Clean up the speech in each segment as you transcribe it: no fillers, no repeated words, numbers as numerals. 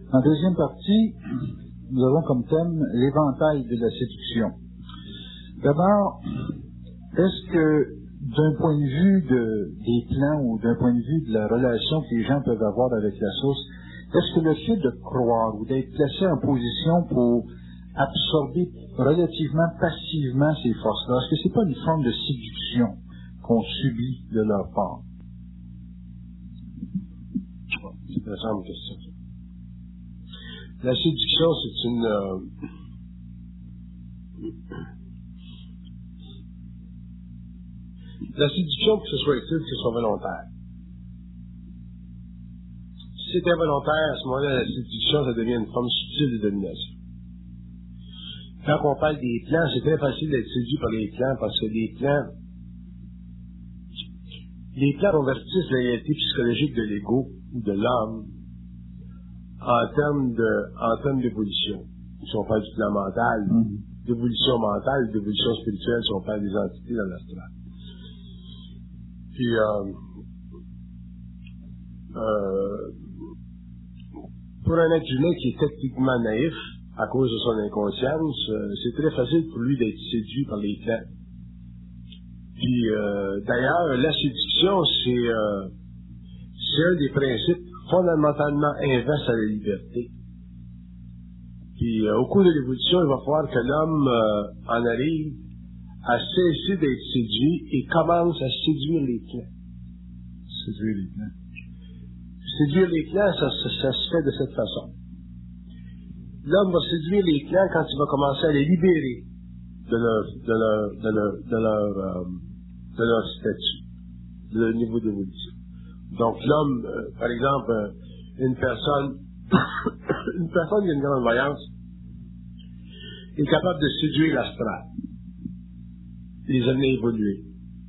En deuxième partie, nous avons comme thème l'éventail de la séduction. D'abord, est-ce que d'un point de vue des plans ou d'un point de vue de la relation que les gens peuvent avoir avec la source, est-ce que le fait de croire ou d'être placé en position pour absorber relativement passivement ces forces-là, est-ce que c'est pas une forme de séduction qu'on subit de leur part? C'est une intéressante question. La séduction, c'est une... La séduction, que ce soit utile, que ce soit volontaire. Si c'est involontaire, à ce moment-là, la séduction, ça devient une forme subtile de domination. Quand on parle des plans, c'est très facile d'être séduit par les plans, parce que les plans convertissent la réalité psychologique de l'ego ou de l'homme en termes d'évolution. Si on parle du plan mental, d'évolution mentale, d'évolution spirituelle, si on parle des entités dans l'astral. Puis, pour un être humain qui est techniquement naïf, à cause de son inconscience, c'est très facile pour lui d'être séduit par les plans. Puis, d'ailleurs, la séduction, c'est un des principes fondamentalement inverses à la liberté. Puis, au cours de l'évolution, il va falloir que l'homme en arrive à cesser d'être séduit et commence à séduire les plans. Séduire les plans. Séduire les plans, ça se fait de cette façon. L'homme va séduire les plans quand il va commencer à les libérer de leur statut, de leur niveau d'évolution. Donc l'homme, par exemple, une personne qui a une grande voyance est capable de séduire l'astral, les amener à évoluer.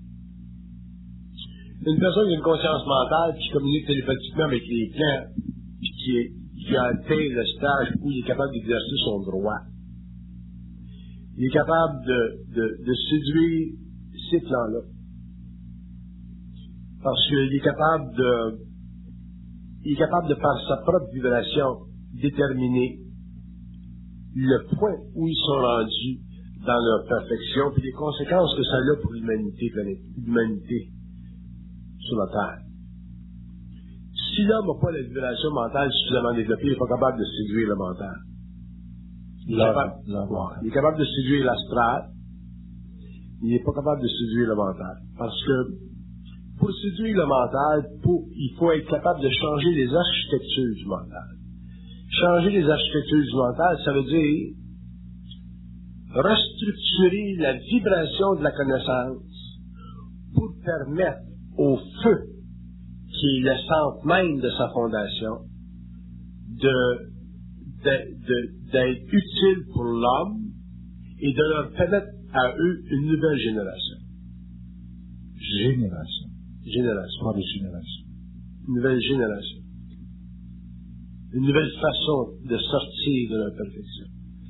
Une personne qui a une conscience mentale, qui communique télépathiquement avec les plans, puis qui a atteint le stage où il est capable d'exercer son droit. Il est capable de séduire ces plans-là. Parce qu'il est capable de, par sa propre vibration, déterminer le point où ils sont rendus dans leur perfection, puis les conséquences que ça a pour l'humanité sur la Terre. Si l'homme n'a pas la vibration mentale suffisamment développée, il n'est pas capable de séduire le mental. Il est capable de séduire l'astral, il n'est pas capable de séduire le mental. Parce que pour séduire le mental, il faut être capable de changer les architectures du mental. Changer les architectures du mental, ça veut dire restructurer la vibration de la connaissance pour permettre au feu, qui est le centre même de sa fondation, d'être utile pour l'homme et de leur permettre à eux une nouvelle génération. Génération. Pas de génération. Une nouvelle génération. Une nouvelle façon de sortir de leur perfection.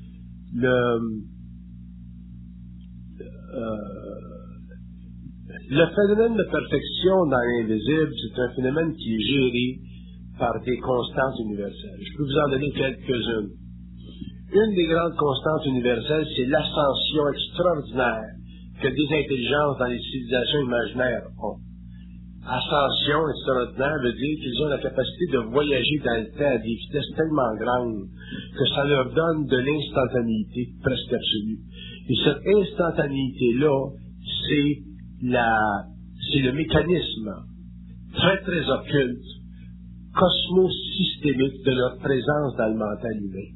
Le phénomène de perfection dans l'invisible, c'est un phénomène qui est géré par des constantes universelles. Je peux vous en donner quelques-unes. Une des grandes constantes universelles, c'est l'ascension extraordinaire que des intelligences dans les civilisations imaginaires ont. Ascension extraordinaire veut dire qu'ils ont la capacité de voyager dans le temps à des vitesses tellement grandes que ça leur donne de l'instantanéité presque absolue. Et cette instantanéité-là, c'est le mécanisme très très occulte, cosmosystémique de leur présence dans le mental humain.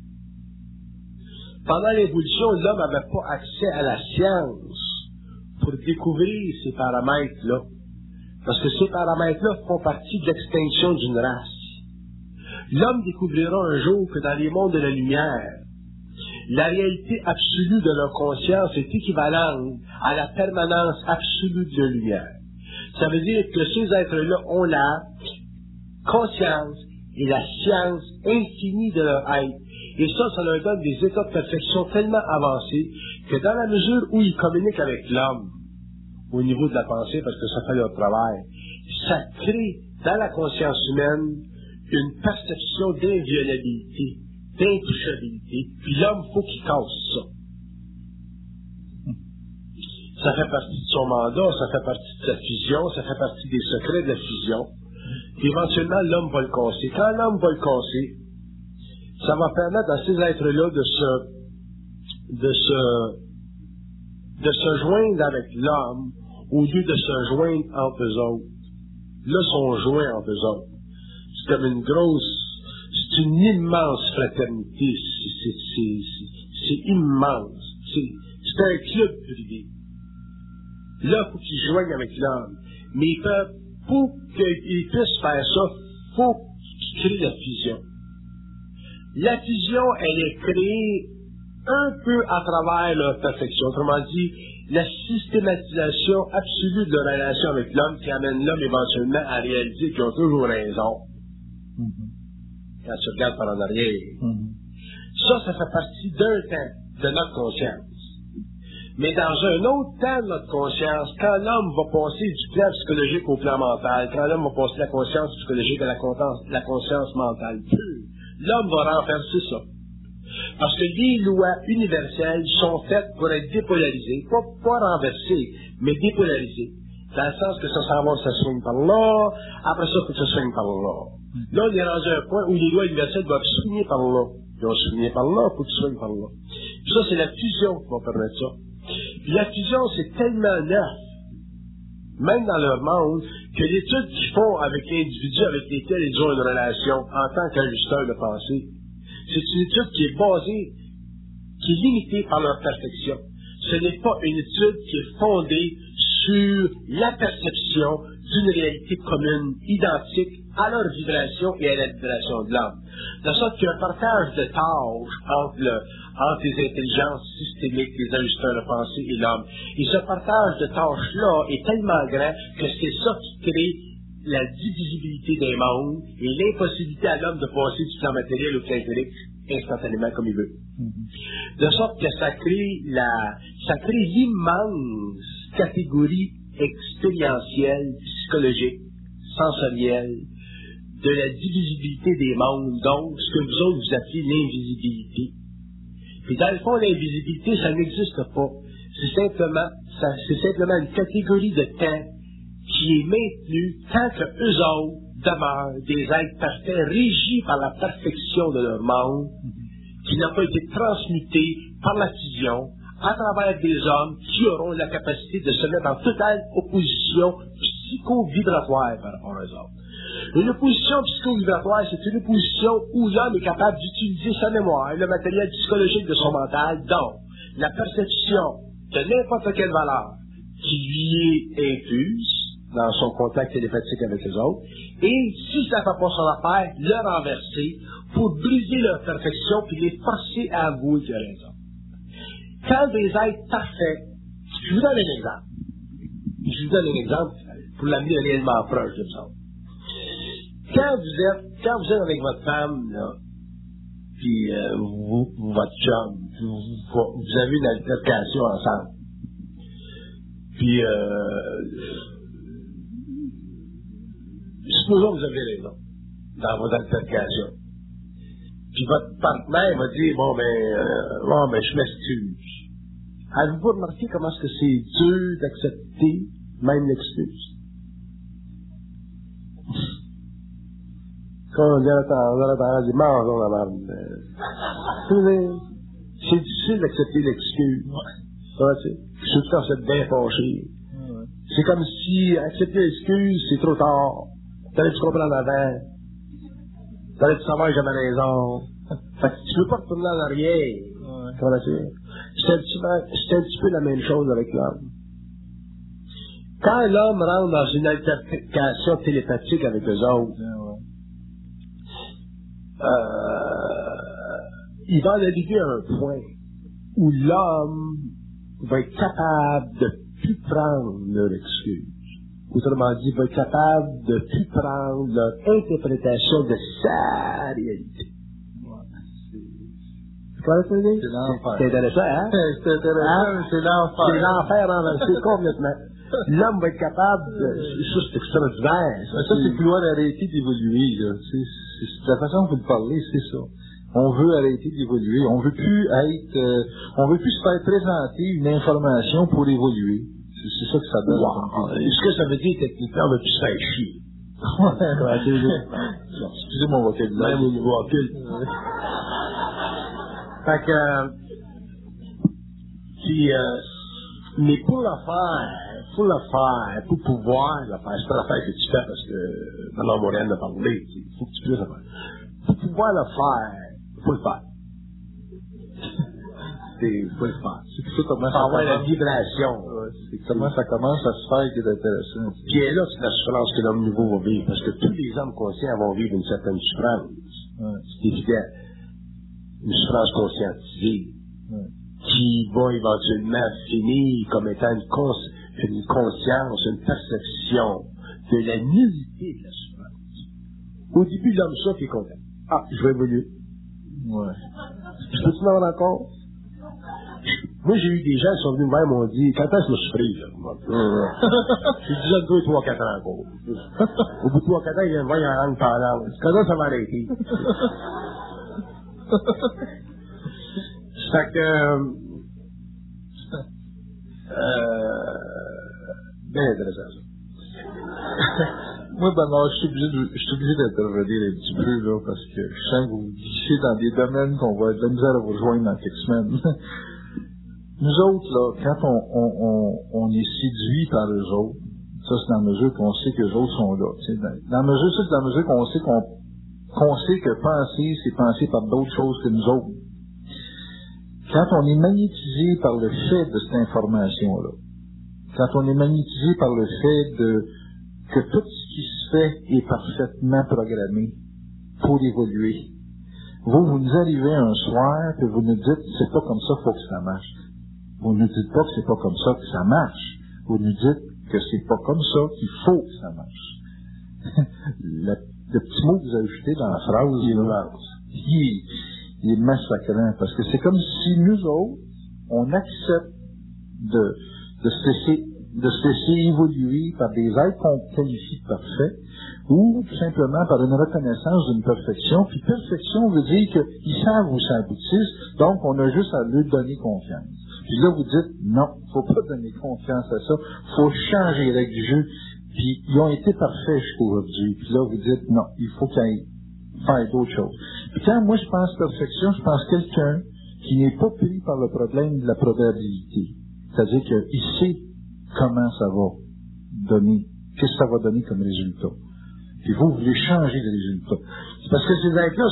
Pendant l'évolution, l'homme n'avait pas accès à la science pour découvrir ces paramètres-là. Parce que ces paramètres-là font partie de l'extinction d'une race. L'homme découvrira un jour que dans les mondes de la lumière, la réalité absolue de leur conscience est équivalente à la permanence absolue de la lumière. Ça veut dire que ces êtres-là ont la conscience et la science infinie de leur être. Et ça leur donne des états de perfection tellement avancés que dans la mesure où ils communiquent avec l'homme, au niveau de la pensée, parce que ça fait leur travail, ça crée dans la conscience humaine une perception d'inviolabilité, d'intouchabilité, puis l'homme, faut qu'il casse ça. Ça fait partie de son mandat, ça fait partie de sa fusion, ça fait partie des secrets de la fusion. Puis éventuellement, l'homme va le casser. Quand l'homme va le casser, ça va permettre à ces êtres-là de se joindre avec l'homme au lieu de se joindre entre eux autres. Là, ils sont joints entre eux autres. C'est comme c'est une immense fraternité. C'est immense. C'est un club privé. Là, il faut qu'ils joignent avec l'homme. Mais pour qu'ils puissent faire ça, il faut qu'ils créent la fusion. La fusion, elle est créée un peu à travers leur perfection. Autrement dit, la systématisation absolue de leur relation avec l'homme qui amène l'homme éventuellement à réaliser qu'ils ont toujours raison. Quand tu regardes par en arrière. Ça fait partie d'un temps de notre conscience. Mais dans un autre temps de notre conscience, quand l'homme va passer du plan psychologique au plan mental, quand l'homme va passer de la conscience psychologique à la conscience mentale pure, l'homme va renverser ça. Parce que les lois universelles sont faites pour être dépolarisées, pas renversées, mais dépolarisées. Dans le sens que ça s'en va, ça swing par là, après ça, il faut que ça swing par là. Là, on est rendu à un point où les lois universelles doivent swinger par là. Ils vont swinger par là, il faut qu'ils swingent par là. Puis ça, c'est la fusion qui va permettre ça. Puis la fusion, c'est tellement neuf, même dans leur monde, que l'étude qu'ils font avec l'individu avec lesquels ils ont une relation en tant qu'ajusteur de pensée, c'est une étude qui est basée, qui est limitée par leur perfection. Ce n'est pas une étude qui est fondée sur la perception d'une réalité commune, identique à leur vibration et à la vibration de l'homme. De sorte qu'il y a un partage de tâches entre les intelligences systémiques, les ajusteurs de pensée et l'homme. Et ce partage de tâches-là est tellement grand que c'est ça qui crée la divisibilité des mondes et l'impossibilité à l'homme de passer du plan matériel au plan intellect instantanément comme il veut. De sorte que ça crée l'immense catégorie expérientielle, psychologique, sensorielle, de la divisibilité des mondes, donc ce que vous autres vous appelez l'invisibilité. Puis dans le fond, l'invisibilité, ça n'existe pas. C'est simplement une catégorie de temps qui est maintenue tant que eux autres demeurent des êtres parfaits, régis par la perfection de leur monde, qui n'a pas été transmuté par la fusion à travers des hommes qui auront la capacité de se mettre en totale opposition psycho-vibratoire par rapport aux autres. Une opposition psycho-vibratoire, c'est une opposition où l'homme est capable d'utiliser sa mémoire, le matériel psychologique de son mental, donc la perception de n'importe quelle valeur qui lui est infuse dans son contact télépathique avec les autres, et si ça ne fait pas son affaire, le renverser pour briser leur perfection puis les forcer à avouer qu'il a raison. Quand des êtres parfaits, je vous donne un exemple pour l'amener réellement proche de ça. Quand vous êtes avec votre femme, là, puis votre chum, vous avez une altercation ensemble, puis supposons que vous avez raison dans votre altercation. Puis votre partenaire va dire, bon, je m'excuse. Avez-vous pas remarqué comment est-ce que c'est dur d'accepter même l'excuse? Quand on dit, mangeons la marde. C'est difficile d'accepter l'excuse. Surtout quand vous êtes bien fâché. C'est comme si accepter l'excuse, c'est trop tard. T'allais te comprendre avant. T'allais te savoir que j'avais raison. Fait que tu peux pas retourner en arrière. C'est un petit peu la même chose avec l'homme. Quand l'homme rentre dans une altercation télépathique avec eux autres, il va en arriver à un point où l'homme va être capable de plus prendre leur excuse. Autrement dit, va être capable de plus prendre leur interprétation de sa réalité. C'est l'enfer. C'est intéressant, hein? C'est intéressant, c'est l'enfer. C'est l'enfer renversé complètement. l'homme va être capable ça, c'est extraordinaire. Ça, c'est vouloir arrêter d'évoluer, là. C'est la façon dont vous le parlez, c'est ça. On veut arrêter d'évoluer. On veut plus se faire présenter une information pour évoluer. C'est ça que ça donne. Wow. Ce que ça veut dire, techniquement, on veut plus se faire chier. Excusez mon vocabulaire. Même au niveau occulte. Fait que, puis, mais pour pouvoir le faire, c'est pas l'affaire que tu fais parce que Mme Morin a parlé, il faut que tu puisses le faire. Pour pouvoir le faire, il faut le faire. Il faut le faire. C'est tout ça comment ça avoir la vibration. Ouais, c'est comment ça commence à se faire qui est intéressant. Puis là, c'est la souffrance que l'homme nouveau va vivre, parce que tous les hommes conscients vont vivre une certaine souffrance. Ouais. C'est évident. Une souffrance conscientisée. Ouais. Qui va éventuellement finir comme étant une conscience, une perception de la nullité de la souffrance. Au début, l'homme souffre et est content. Ah, je vais évoluer. Ouais. Je peux-tu m'en rendre compte? Moi, j'ai eu des gens qui sont venus me voir et m'ont dit, quand est-ce que je souffre, là? J'ai dit, déjà 2, 3, 4 ans encore. Au bout de 3, 4 ans, ils viennent me voir, ils en rentrent par là. Quand ça va arrêter? Fait que, bien intéressant, ça. Moi, Bernard, je suis obligé d'intervenir un petit peu, là, parce que je sens que vous glissez dans des domaines qu'on va être de la misère à vous rejoindre dans quelques semaines. Nous autres, là, quand on est séduit par eux autres, ça, c'est dans la mesure qu'on sait que les autres sont là. Dans la mesure qu'on sait que penser, c'est penser par d'autres choses que nous autres. Quand on est magnétisé par le fait de cette information-là, quand on est magnétisé par le fait que tout ce qui se fait est parfaitement programmé pour évoluer, vous nous arrivez un soir et vous nous dites, c'est pas comme ça, faut que ça marche. Vous ne dites pas que c'est pas comme ça que ça marche. Vous nous dites que c'est pas comme ça qu'il faut que ça marche. le petit mot que vous ajoutez dans la phrase, il est massacrant, parce que c'est comme si nous autres, on accepte de se laisser évoluer par des êtres qu'on qualifie de parfaits, ou tout simplement par une reconnaissance d'une perfection. Puis perfection veut dire qu'ils savent où ça aboutisse, donc on a juste à leur donner confiance. Puis là, vous dites, non, faut pas donner confiance à ça, faut changer les règles du jeu, puis ils ont été parfaits jusqu'aujourd'hui. Puis là, vous dites, non, il faut qu'ils aillent faire d'autres choses. Puis quand moi je pense perfection, je pense quelqu'un qui n'est pas pris par le problème de la probabilité. C'est-à-dire qu'il sait comment ça va donner, qu'est-ce que ça va donner comme résultat. Puis vous voulez changer le résultat. C'est parce que ces êtres-là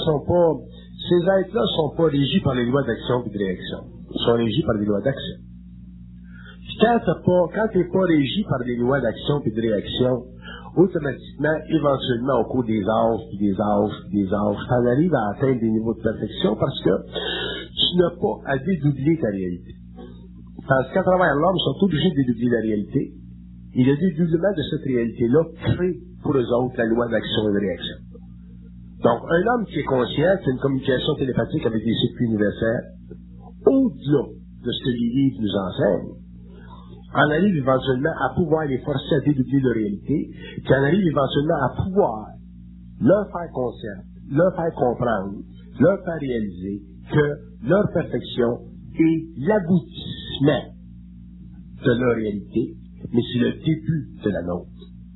sont pas régis par les lois d'action et de réaction. Ils sont régis par des lois d'action. Puis quand t'es pas régi par des lois d'action et de réaction, automatiquement, éventuellement, au cours des âges, t'en arrives à atteindre des niveaux de perfection parce que tu n'as pas à dédoubler ta réalité. Parce qu'à travers l'homme, ils sont obligés de dédoubler la réalité. Et le dédoublement de cette réalité-là crée pour eux autres la loi d'action et de réaction. Donc, un homme qui est conscient, qui a une communication télépathique avec des circuits universels, au-delà de ce que les livres nous enseignent, en arrive éventuellement à pouvoir les forcer à dédoubler leur réalité, puis en arrive éventuellement à pouvoir leur faire conscience, leur faire comprendre, leur faire réaliser que leur perfection est l'aboutissement de leur réalité, mais c'est le début de la nôtre.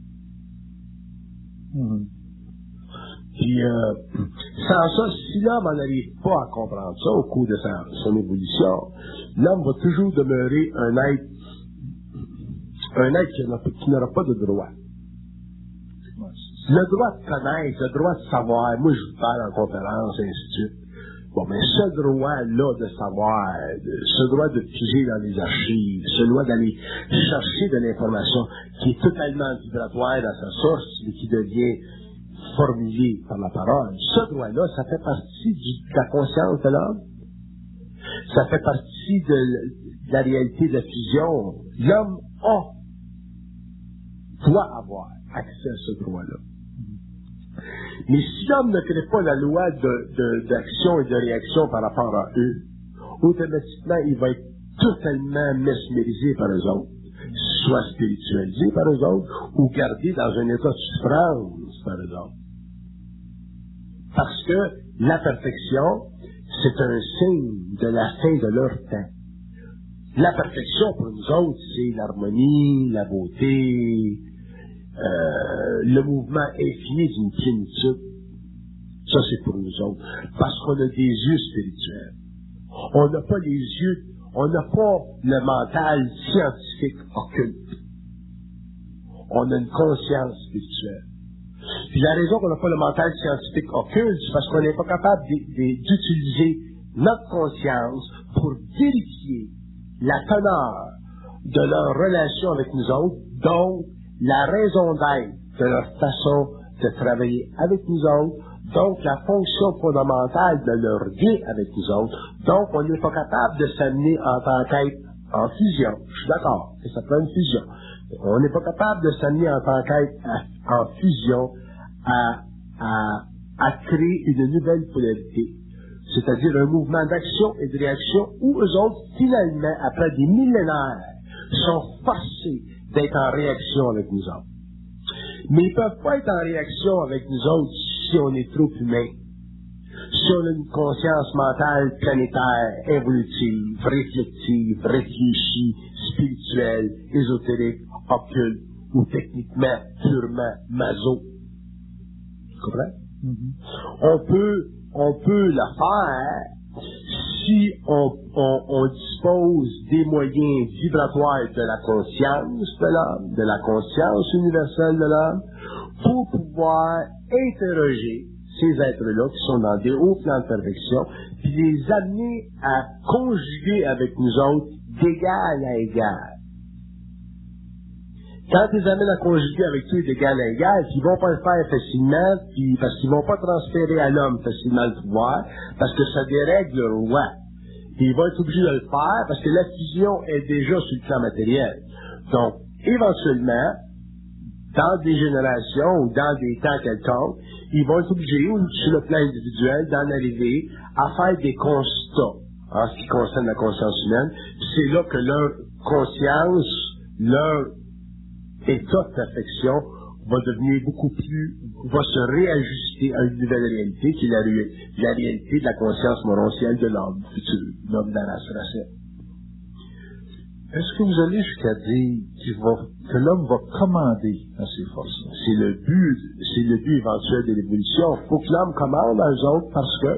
Puis, sans ça, si l'homme n'en arrive pas à comprendre ça au cours de son évolution, l'homme va toujours demeurer un être qui n'aura pas de droit. Le droit de connaître, le droit de savoir, moi je vous parle en conférence, et ainsi de suite. Bon, mais ce droit-là de savoir, ce droit de piger dans les archives, ce droit d'aller chercher de l'information qui est totalement vibratoire dans sa source, mais qui devient formulée par la parole, ce droit-là, ça fait partie de la conscience de l'homme. Ça fait partie de la réalité de la fusion. L'homme doit avoir accès à ce droit-là. Mais si l'homme ne crée pas la loi d'action et de réaction par rapport à eux, automatiquement, il va être totalement mesmérisé par eux autres, soit spiritualisés par eux autres, ou gardés dans un état de souffrance par eux autres. Parce que la perfection, c'est un signe de la fin de leur temps. La perfection, pour nous autres, c'est l'harmonie, la beauté, le mouvement infini d'une plénitude. Ça, c'est pour nous autres. Parce qu'on a des yeux spirituels. On n'a pas les yeux, on n'a pas le mental scientifique occulte. On a une conscience spirituelle. Puis la raison qu'on n'a pas le mental scientifique occulte, c'est parce qu'on n'est pas capable d'utiliser notre conscience pour vérifier la teneur de leur relation avec nous autres, donc la raison d'être de leur façon de travailler avec nous autres, donc la fonction fondamentale de leur lien avec nous autres. Donc on n'est pas capable de s'amener en tant qu'être en fusion. Je suis d'accord, que ça peut une fusion. On n'est pas capable de s'amener en tant qu'être en fusion à créer une nouvelle polarité. C'est-à-dire un mouvement d'action et de réaction où eux autres, finalement, après des millénaires, sont forcés d'être en réaction avec nous autres. Mais ils ne peuvent pas être en réaction avec nous autres si on est trop humain. Si on a une conscience mentale planétaire, évolutive, réflexive, réfléchie, spirituelle, ésotérique, occulte, ou techniquement, purement maso. Tu comprends? Mm-hmm. On peut la faire si on dispose des moyens vibratoires de la conscience de l'homme, de la conscience universelle de l'homme, pour pouvoir interroger ces êtres-là qui sont dans des hauts plans de perfection, puis les amener à conjuguer avec nous autres d'égal à égal. Quand ils amènent à conjuguer avec eux d'égal à égal, ils vont pas le faire facilement, puis parce qu'ils vont pas transférer à l'homme facilement le pouvoir, parce que ça dérègle le roi. Puis ils vont être obligés de le faire, parce que la fusion est déjà sur le plan matériel. Donc, éventuellement, dans des générations ou dans des temps quelconques, ils vont être obligés, sur le plan individuel, d'en arriver à faire des constats en ce qui concerne la conscience humaine. Puis c'est là que leur conscience, leur état de perfection va devenir beaucoup plus, va se réajuster à une nouvelle réalité qui est la réalité de la conscience morontielle de l'homme futur, l'homme dans la racine. Est-ce que vous allez jusqu'à dire que l'homme va commander à ses forces? C'est le but éventuel de l'évolution. Il faut que l'homme commande à eux autres parce que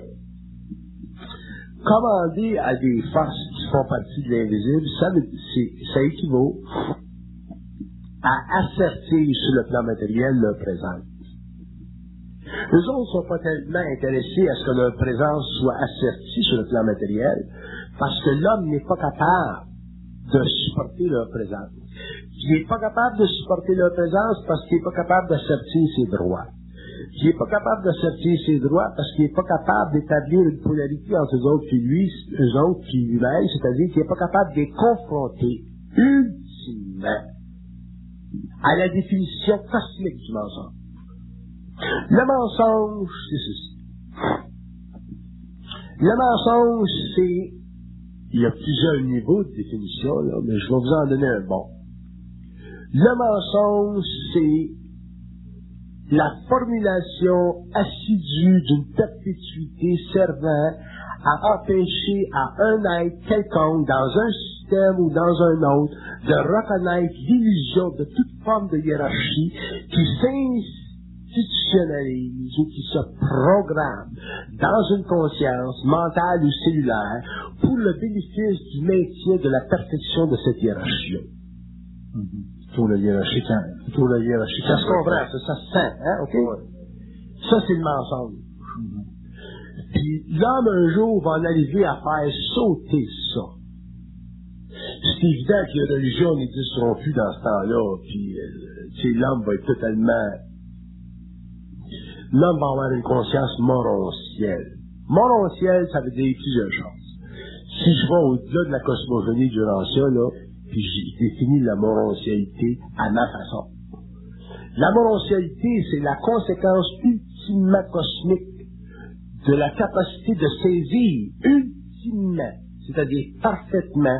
commander à des forces qui font partie de l'invisible, ça équivaut à assertir sur le plan matériel leur présence. Eux autres ne sont pas tellement intéressés à ce que leur présence soit assertie sur le plan matériel, parce que l'homme n'est pas capable de supporter leur présence. Il n'est pas capable de supporter leur présence parce qu'il n'est pas capable d'assertir ses droits. Il n'est pas capable d'assertir ses droits parce qu'il n'est pas capable d'établir une polarité entre eux autres puis lui-même, c'est-à-dire qu'il n'est pas capable de les confronter ultimement à la définition cosmique du mensonge. Le mensonge, c'est ceci. Le mensonge, c'est... Il y a plusieurs niveaux de définition, là, mais je vais vous en donner un bon. Le mensonge, c'est la formulation assidue d'une perpétuité servant à empêcher à un être quelconque dans un système ou dans un autre de reconnaître l'illusion de toute forme de hiérarchie qui s'institutionnalise ou qui se programme dans une conscience mentale ou cellulaire pour le bénéfice du maintien de la perfection de cette hiérarchie. Pour la hiérarchie, ça se comprend, ça se sent, hein, ok? Ouais. Ça, c'est le mensonge. Puis l'homme, un jour, va en arriver à faire sauter ça. C'est évident que les religions n'existeront plus dans ce temps-là, puis l'homme va être totalement... L'homme va avoir une conscience morontielle. Morontielle, ça veut dire plusieurs choses. Si je vais au-delà de la cosmogonie du Rancia, là, puis j'ai défini la morontialité à ma façon. La morontialité, c'est la conséquence ultimement cosmique de la capacité de saisir ultimement, c'est-à-dire parfaitement,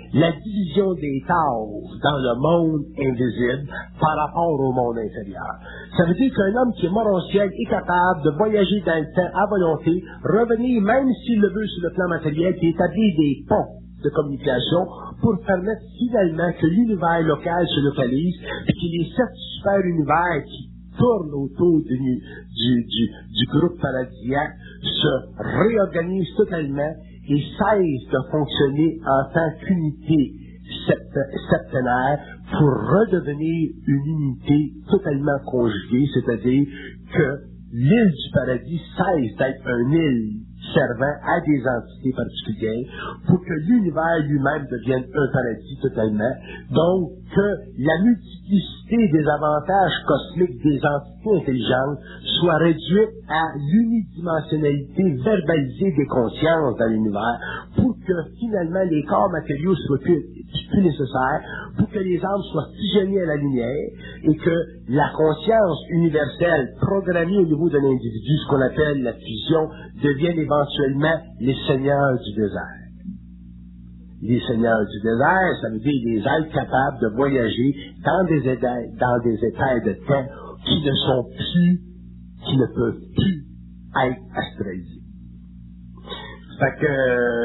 la division des tâches dans le monde invisible par rapport au monde intérieur. Ça veut dire qu'un homme qui est morontiel est capable de voyager dans le temps à volonté, revenir, même s'il le veut sur le plan matériel, puis établir des ponts de communication pour permettre finalement que l'univers local se localise et qu'il y ait 7 super univers qui tournent autour du groupe paradisiaque se réorganisent totalement et cessent de fonctionner en tant qu'unité septenaire pour redevenir une unité totalement conjuguée, c'est-à-dire que l'île du paradis cesse d'être une île servant à des entités particulières pour que l'univers lui-même devienne un paradis totalement. Donc, que la multiplicité des avantages cosmiques des entités intelligentes soit réduite à l'unidimensionnalité verbalisée des consciences dans l'univers pour que finalement les corps matériaux soient plus nécessaires, pour que les âmes soient fusionnées à la lumière et que la conscience universelle programmée au niveau de l'individu, ce qu'on appelle la fusion, devienne éventuellement les seigneurs du désert. Les seigneurs du désert, ça veut dire des êtres capables de voyager dans des états de temps qui ne peuvent plus être astralisés. Fait que...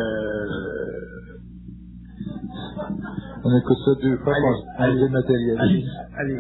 on écoute ça 2 fois pour se dématérialiser. Allez.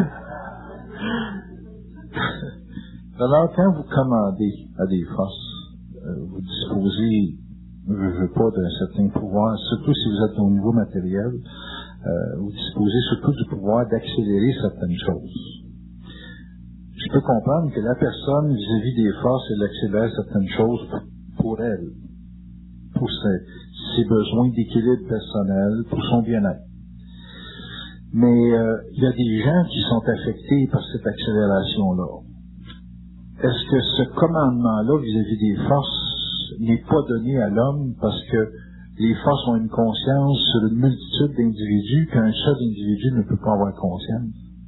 Alors, quand vous commandez à des forces, vous disposez, je veux pas, d'un certain pouvoir, surtout si vous êtes au niveau matériel, vous disposez surtout du pouvoir d'accélérer certaines choses. Je peux comprendre que la personne, vis-à-vis des forces, elle accélère certaines choses pour elle, pour ses besoins d'équilibre personnel, pour son bien-être. Mais il y a des gens qui sont affectés par cette accélération-là. Est-ce que ce commandement-là vis-à-vis des forces n'est pas donné à l'homme parce que les forces ont une conscience sur une multitude d'individus qu'un seul individu ne peut pas avoir conscience?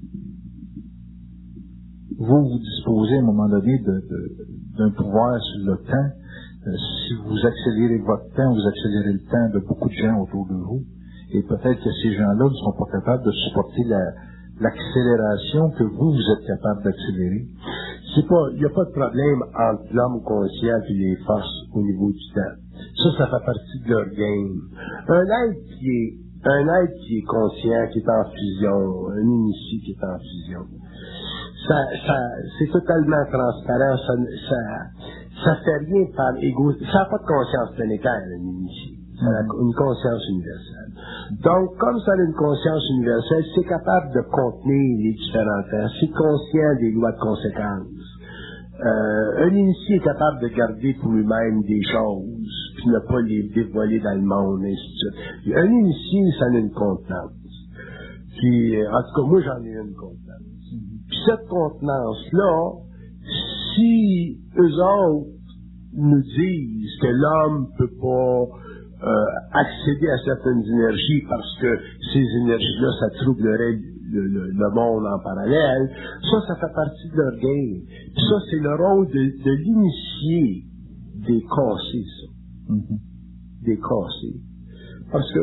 Vous disposez à un moment donné d'un pouvoir sur le temps. Si vous accélérez votre temps, vous accélérez le temps de beaucoup de gens autour de vous. Et peut-être que ces gens-là ne sont pas capables de supporter l'accélération que vous êtes capable d'accélérer. Il n'y a pas de problème entre l'homme conscient et les forces au niveau du temps. Ça fait partie de leur game. Un être qui est conscient, qui est en fusion, un initié qui est en fusion, c'est totalement transparent, ça fait rien par égo, ça n'a pas de conscience planétaire, un initié. Ça a une conscience universelle. Donc, comme ça a une conscience universelle, c'est capable de contenir les différents temps, c'est conscient des lois de conséquences. Un initié est capable de garder pour lui-même des choses, puis ne pas les dévoiler dans le monde, ainsi de suite. Un initié, ça a une contenance. Puis, en tout cas, moi, j'en ai une contenance. Puis cette contenance-là, si eux autres nous disent que l'homme peut pas accéder à certaines énergies parce que ces énergies-là, ça troublerait le monde en parallèle, ça fait partie de leur game. Puis ça, c'est le rôle de l'initié des cassés, ça. Des cassés. Parce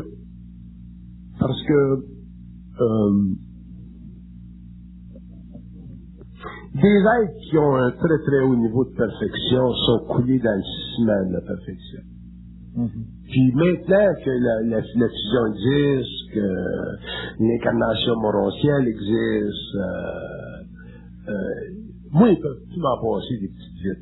que des êtres qui ont un très très haut niveau de perfection sont coulés dans le ciment de la perfection. Puis maintenant que la fusion existe, que l'incarnation morontielle existe, moi, ils peuvent plus m'en passer des petites vites.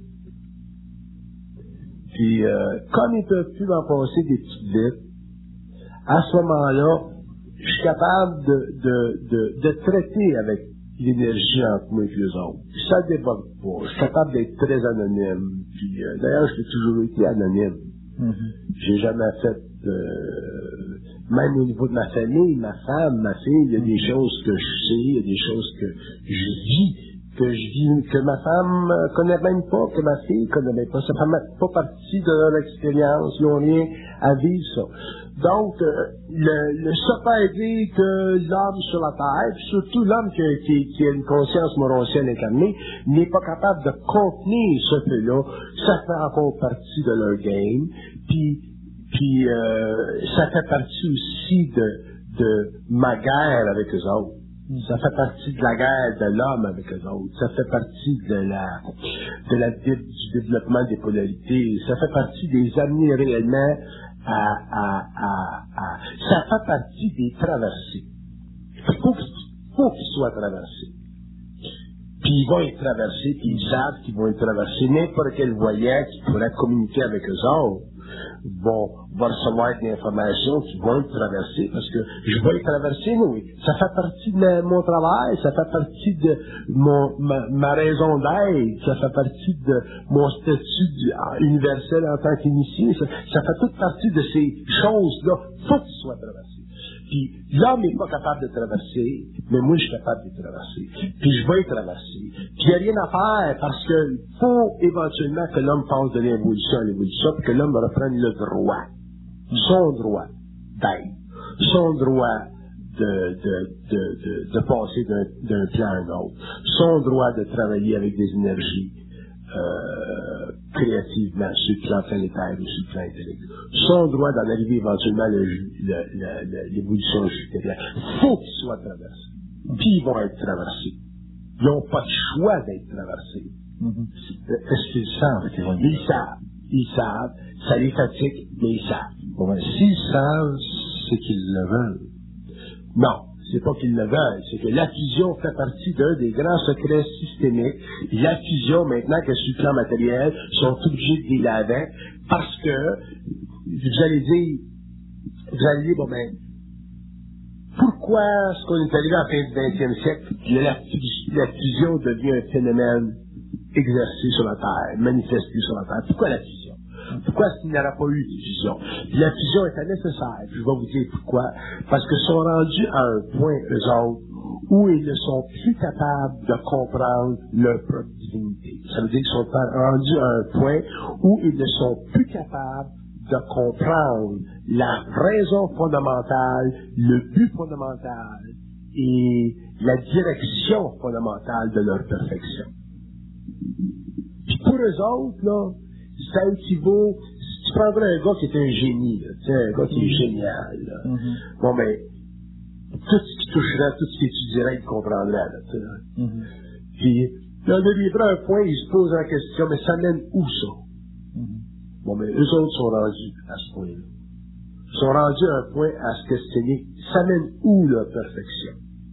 Puis, comme ils peuvent plus m'en passer des petites vites, à ce moment-là, je suis capable de traiter avec l'énergie entre moi et les autres. Puis ça déborde pas. Je suis capable d'être très anonyme. Puis, d'ailleurs, j'ai toujours été anonyme. J'ai jamais fait même au niveau de ma famille, ma femme, ma fille, il y a des choses que je sais, il y a des choses que je vis, que ma femme connaît même pas, que ma fille connaît même pas. Ça fait pas partie de leur expérience, ils n'ont rien à vivre ça. Donc, ça peut dire que l'homme sur la terre, surtout l'homme qui a une conscience morontienne incarnée, n'est pas capable de contenir ce fait-là. Ça fait encore partie de leur game. Puis, Puis ça fait partie aussi de ma guerre avec eux autres. Ça fait partie de la guerre de l'homme avec eux autres. Ça fait partie du développement des polarités. Ça fait partie des amener réellement ça fait partie des traversées. Il faut qu'ils soient traversés. Puis ils vont être traversés, puis ils savent qu'ils vont être traversés. N'importe quel voyant qui pourrait communiquer avec eux autres va recevoir des informations qui vont être traversées, parce que je vais être traversé, oui. Ça fait partie de mon travail, ça fait partie de ma raison d'être, ça fait partie de mon statut universel en tant qu'initié, ça fait toute partie de ces choses-là. Faut qu'ils soient traversés. Puis l'homme n'est pas capable de traverser, mais moi je suis capable de traverser. Puis je vais traverser. Puis il n'y a rien à faire, parce qu'il faut éventuellement que l'homme passe de l'évolution à l'évolution, puis que l'homme reprenne le droit. Son droit d'être. Son droit de passer d'un plan à un autre. Son droit de travailler avec des énergies créativement sur le plan planétaire ou sur le plan intellectuel. Son droit d'en arriver éventuellement à l'évolution supérieure. Il faut qu'ils soient traversés. Puis ils vont être traversés. Ils n'ont pas de choix d'être traversés. Est-ce qu'ils savent qu'ils vont être traversés? Ils savent. Ça les fatigue, mais ils savent. Bon, ben, s'ils savent, c'est qu'ils le veulent. Non. C'est pas qu'ils le veulent, c'est que la fusion fait partie d'un des grands secrets systémiques. La fusion, maintenant que sur le plan matériel, sont obligés de dealer avec, parce que, vous allez dire, bon ben, pourquoi est-ce qu'on est arrivé à la fin du 20e siècle, la fusion devient un phénomène exercé sur la Terre, manifesté sur la Terre? Pourquoi la fusion? Pourquoi est-ce qu'il n'y aura pas eu de fusion? Puis la fusion était nécessaire. Puis je vais vous dire pourquoi. Parce qu'ils sont rendus à un point, eux autres, où ils ne sont plus capables de comprendre leur propre divinité. Ça veut dire qu'ils sont rendus à un point où ils ne sont plus capables de comprendre la raison fondamentale, le but fondamental et la direction fondamentale de leur perfection. Puis pour eux autres, là, ça équivaut, si tu prendrais un gars qui est un génie, là, tu sais, un gars qui est génial, là. Bon, ben, tout ce qui toucherait, tout ce qui étudierait, il comprendrait, là, tu sais. Puis, là, on arriverait à un point, il se pose la question, mais ça mène où, ça? Bon, mais eux autres sont rendus à ce point-là. Ils sont rendus à un point à se questionner, ça mène où, la perfection?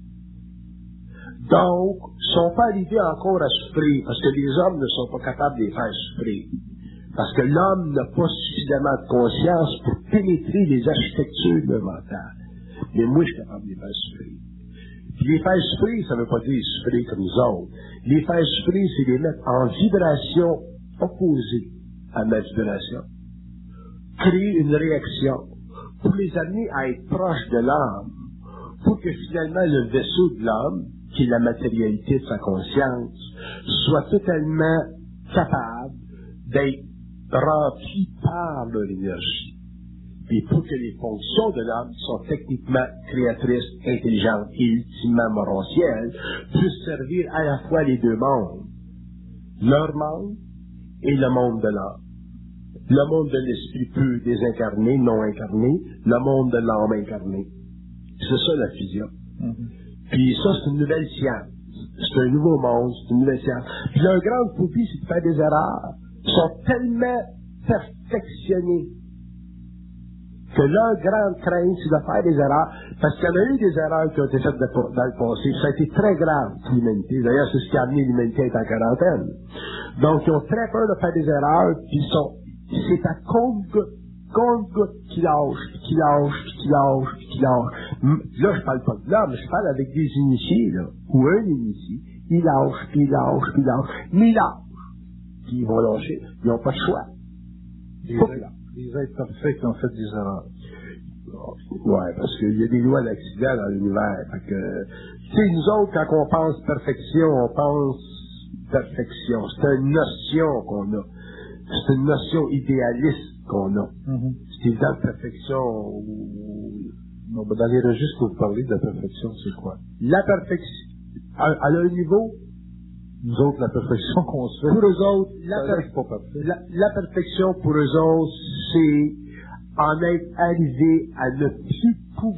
Donc, ils ne sont pas arrivés encore à souffrir, parce que les hommes ne sont pas capables de les faire souffrir. Parce que l'homme n'a pas suffisamment de conscience pour pénétrer les architectures de mental. Mais moi, je suis capable de les faire souffrir. Puis les faire souffrir, ça ne veut pas dire souffrir comme nous autres. Les faire souffrir, c'est les mettre en vibration opposée à ma vibration. Créer une réaction pour les amener à être proches de l'âme, pour que finalement le vaisseau de l'homme, qui est la matérialité de sa conscience, soit totalement capable d'être rempli par leur énergie. Et pour que les fonctions de l'homme, qui sont techniquement créatrices, intelligentes et ultimement morontielles, puissent servir à la fois les deux mondes. Leur monde et le monde de l'âme. Le monde de l'esprit pur désincarné, non incarné, le monde de l'âme incarnée. C'est ça la fusion. Puis ça, c'est une nouvelle science. C'est un nouveau monde, c'est une nouvelle science. Puis leur grande phobie, c'est de faire des erreurs. Ils sont tellement perfectionnés que leur grande crainte, c'est de faire des erreurs, parce qu'il y en a eu des erreurs qui ont été faites dans le passé. Ça a été très grave pour l'humanité. D'ailleurs, c'est ce qui a amené l'humanité à être en quarantaine. Donc, ils ont très peur de faire des erreurs, puis c'est à compte-goutte qui lâche. Là, je parle pas de l'homme, je parle avec des initiés, là, ou un initié. Il lâche, mais il lâche. Puis ils vont lâcher. Ils n'ont pas de choix. Les êtres parfaits qui ont fait des erreurs. Ouais, parce qu'il y a des lois d'accident dans l'univers. Fait que, tu sais, nous autres, quand on pense perfection, on pense perfection. C'est une notion qu'on a. C'est une notion idéaliste qu'on a. C'est évident, perfection. Non, ben dans les registres que vous parlez de la perfection, c'est quoi? La perfection, à leur niveau, nous autres, la perfection qu'on se fait. Pour eux autres, la perfection pour eux autres, c'est en être arrivés à ne plus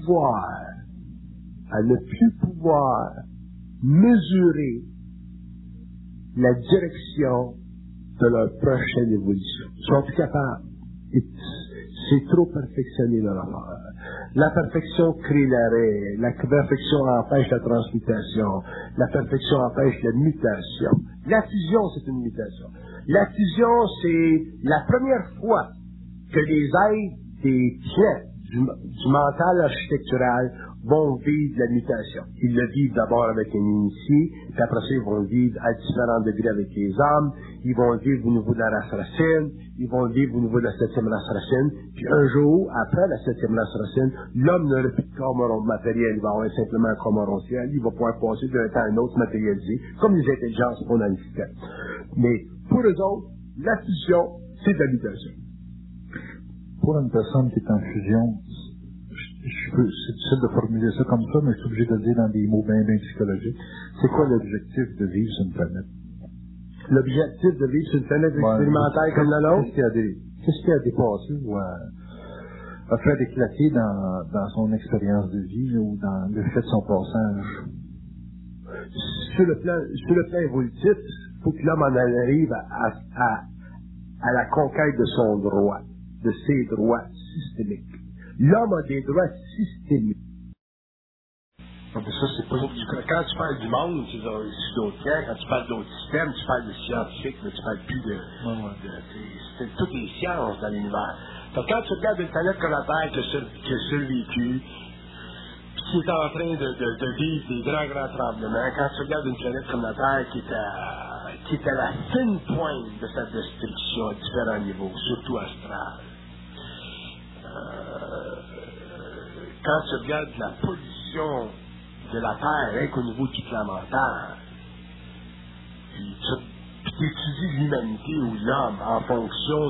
pouvoir mesurer la direction de leur prochaine évolution. Ils sont plus capables. C'est trop perfectionné leur affaire. La perfection crée l'arrêt. La perfection empêche la transmutation. La perfection empêche la mutation. La fusion, c'est une mutation. La fusion, c'est la première fois que les êtres des pieds du mental architectural vont vivre la mutation. Ils le vivent d'abord avec un initié, puis après ça, ils vont le vivre à différents degrés avec les âmes, ils vont le vivre au niveau de la race racine, ils vont le vivre au niveau de la 7e race racine, puis un jour, après la 7e race racine, l'homme n'aura plus de corps matériel, il va avoir simplement un corps morontiel, il va pouvoir passer d'un temps à un autre matérialisé, comme les intelligences qu'on a dans le système. Mais pour eux autres, la fusion, c'est de la mutation. Pour une personne qui est en fusion, c'est difficile de formuler ça comme ça, mais je suis obligé de le dire dans des mots bien psychologiques. C'est quoi l'objectif de vivre sur une planète? L'objectif de vivre sur une planète expérimentale comme la nôtre? Qu'est-ce qui a dépassé ou a fait éclater dans son expérience de vie ou dans le fait de son passage? Sur le plan évolutif, il faut que l'homme en arrive à la conquête de son droit, de ses droits systémiques. L'homme a des droits systémiques. Donc ça, c'est pas... Quand tu parles du monde, c'est d'autres temps. Quand tu parles d'autres systèmes, tu parles de scientifiques, mais tu parles plus de c'est toutes les sciences dans l'univers. Donc quand tu regardes une planète comme la Terre qui a survécu, qui est en train de vivre des grands tremblements, quand tu regardes une planète comme la Terre qui est à la fine pointe de sa destruction à différents niveaux, surtout astrale, quand tu regardes la pollution de la Terre, rien qu'au niveau du plan mental, puis tu étudies l'humanité ou l'homme en fonction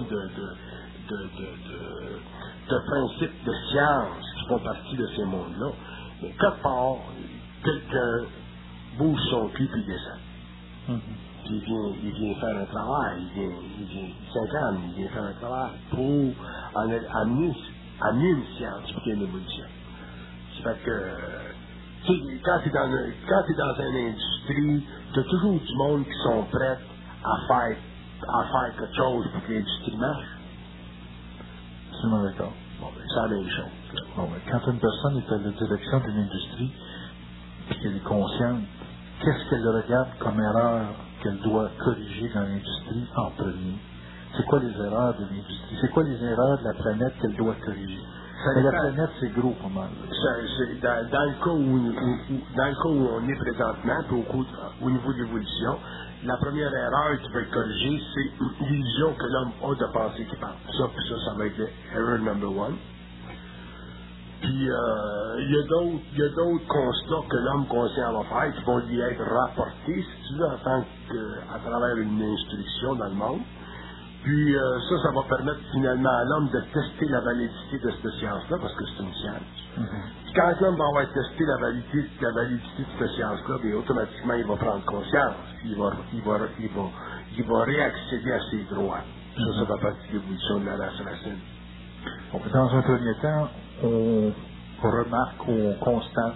de principes de science qui font partie de ces mondes-là, mais quelque part, quelqu'un bouge son cul puis il descend. Puis il vient faire un travail, il s'incarne, il vient faire un travail pour amener une science pour qu'il y ait une évolution. Ça fait que, tu sais, quand tu es dans une industrie, tu as toujours du monde qui sont prêts à faire quelque chose pour que l'industrie marche. Absolument d'accord. Bon, ben, c'est la même chose. Bon, ben, quand une personne est à la direction d'une industrie, puis qu'elle est consciente, qu'est-ce qu'elle regarde comme erreur qu'elle doit corriger dans l'industrie en premier? C'est quoi les erreurs de l'industrie? C'est quoi les erreurs de la planète qu'elle doit corriger? La planète, c'est gros pour moi. Dans le cas où on est présentement, puis au niveau de l'évolution, la première erreur qui peut être corrigée, c'est l'illusion que l'homme a de penser qu'il parle. Ça va être error number one. Puis il y a d'autres constats que l'homme conscient va faire qui vont lui être rapportés, si tu veux, en tant à travers une instruction dans le monde. Puis ça va permettre finalement à l'homme de tester la validité de cette science-là, parce que c'est une science. Puis quand l'homme va avoir testé la validité de cette science-là, bien automatiquement il va prendre conscience, puis il va réaccéder à ses droits. Ça va partie de l'évolution de la race racine. Bon, dans un premier temps, on remarque ou on constate.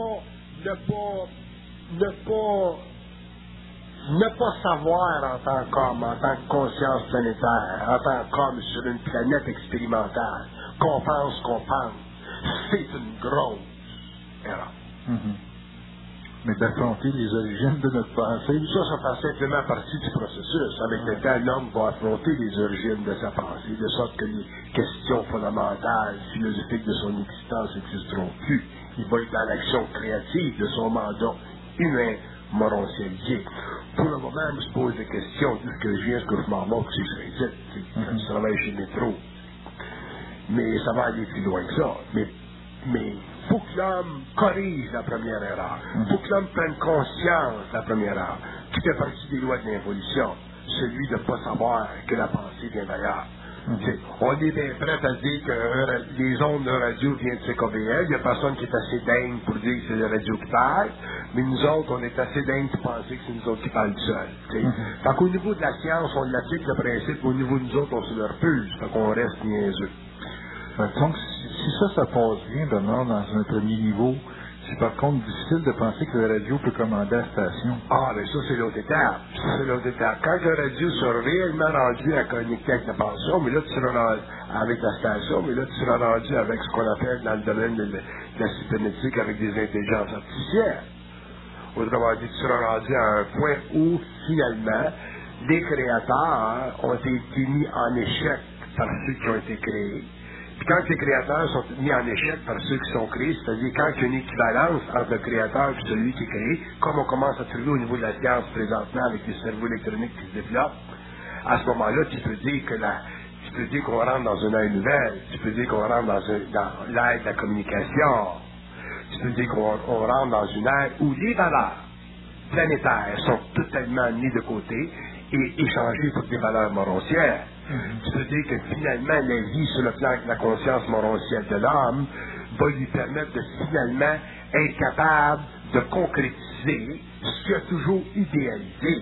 Ne pas savoir en tant qu'homme, en tant que conscience planétaire, en tant qu'homme sur une planète expérimentale, qu'on pense, c'est une grosse erreur. Mais d'affronter les origines de notre pensée. Ça fait simplement partie du processus. Avec le temps, l'homme va affronter les origines de sa pensée, de sorte que les questions fondamentales, philosophiques de son existence n'existeront plus. Il va être dans l'action créative de son mandat humain morontialisé. Pour le moment, je me pose des questions, d'où que je viens, ce que je m'en vais, que c'est dit, quand je travaille chez Métro. Mais ça va aller plus loin que ça. Mais faut que l'homme corrige la première erreur. Faut que l'homme prenne conscience de la première erreur, qui fait partie des lois de l'involution, celui de ne pas savoir que la pensée vient d'ailleurs. On est bien prêt à dire que les ondes de radio viennent de CKVL. Il n'y a personne qui est assez dingue pour dire que c'est la radio qui parle. Mais nous autres, on est assez dingue pour penser que c'est nous autres qui parlent seuls. Fait qu'au niveau de la science, on applique le principe. Au niveau de nous autres, on se le refuse. Fait qu'on reste niaiseux. Donc, si ça passe bien, Bernard, dans un premier niveau, c'est par contre difficile de penser que la radio peut commander la station. Ah, mais ça, c'est l'autre étape. C'est l'autre étape. Quand la radio sera réellement rendue à connecter avec la pension, mais là, tu seras rendu avec la station, mais là, tu seras rendu avec ce qu'on appelle dans le domaine de la cybernétique avec des intelligences artificielles. Autrement dit, tu seras rendu à un point où, finalement, les créateurs ont été mis en échec par ceux qui ont été créés. Puis quand les créateurs sont mis en échec par ceux qui sont créés, c'est-à-dire quand il y a une équivalence entre le créateur et celui qui est créé, comme on commence à trouver au niveau de la science présentement avec les cerveaux électroniques qui se développent, à ce moment-là, tu peux dire qu'on rentre dans une ère nouvelle, tu peux dire qu'on rentre dans l'ère de la communication, tu peux dire qu'on rentre dans une ère où les valeurs planétaires sont totalement mises de côté et échangées pour des valeurs moroncières. Tu peux dire que finalement, la vie sur le plan de la conscience moroncière de l'homme va lui permettre de finalement être capable de concrétiser ce qu'il a toujours idéalisé.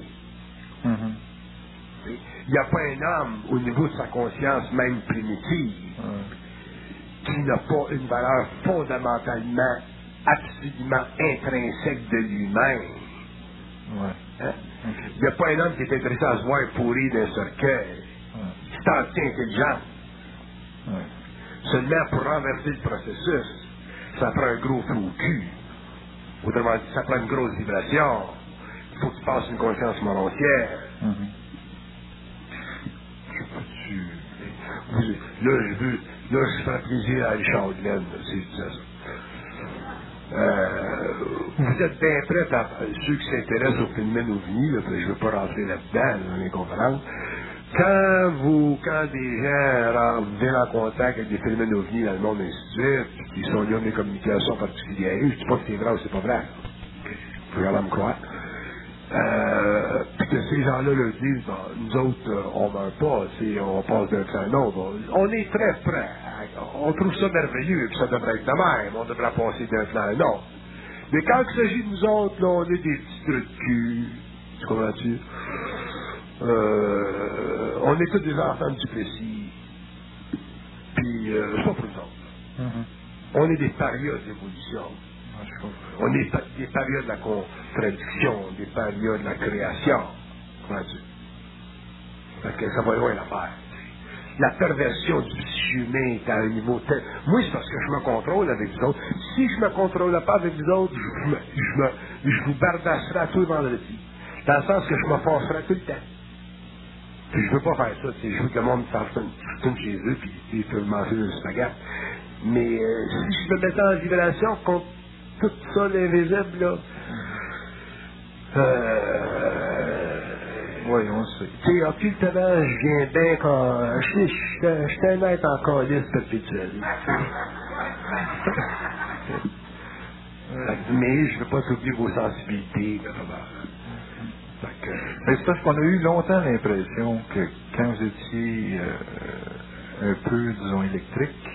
Il n'y a pas un homme au niveau de sa conscience même primitive qui n'a pas une valeur fondamentalement, absolument intrinsèque de lui-même. Hein? Il n'y a pas un homme qui est intéressé à se voir pourri d'un cercueil. C'est anti-intelligent. Seulement pour renverser le processus, ça prend un gros trou au cul. Autrement dit, ça prend une grosse vibration. Il faut que tu passes une conscience moroncière. Là, je ferai plaisir à Richard Glenn, si je disais ça. Vous êtes bien prêts, ceux qui s'intéressent au phénomène ovni, je ne veux pas rentrer là-dedans, dans les conférences. Quand des gens viennent en contact avec des phénomènes ovni dans le monde, et ainsi de suite, qui sont liés à des communications particulières, je ne dis pas que c'est vrai ou c'est pas vrai. Vous pouvez vraiment me croire. Puis que ces gens-là leur disent, nous autres, on ne meurt pas, on passe d'un plan à l'autre. On est très prêts. On trouve ça merveilleux, puis ça devrait être de même. On devrait passer d'un plan à l'autre. Mais quand il s'agit de nous autres, là, on est des petits trucs de cul. Tu comprends-tu? On est tous des enfants du Duplessis. Puis, c'est pas pour nous autres. On est des parias d'évolution. On est des parias de la contradiction, des parias de la création. Comprends-tu? Parce que ça va loin l'affaire. La perversion du psyché humain est à un niveau tel. Moi, c'est parce que je me contrôle avec vous autres. Si je ne me contrôle pas avec vous autres, je vous bardasserai tout le vendredi. Dans le sens que je me forcerai tout le temps. Puis je veux pas faire ça. Je veux que le monde tourne chez eux puis ils peuvent manger le spaghetti. Mais si je me mettais en vibration contre tout ça, l'invisible, là, oui, on sait. Tu sais, occultement, je viens bien quand. J'étais un être en calice perpétuel. Mais je ne veux pas oublier vos sensibilités, c'est parce qu'on a eu longtemps l'impression que quand vous étiez un peu, disons, électrique,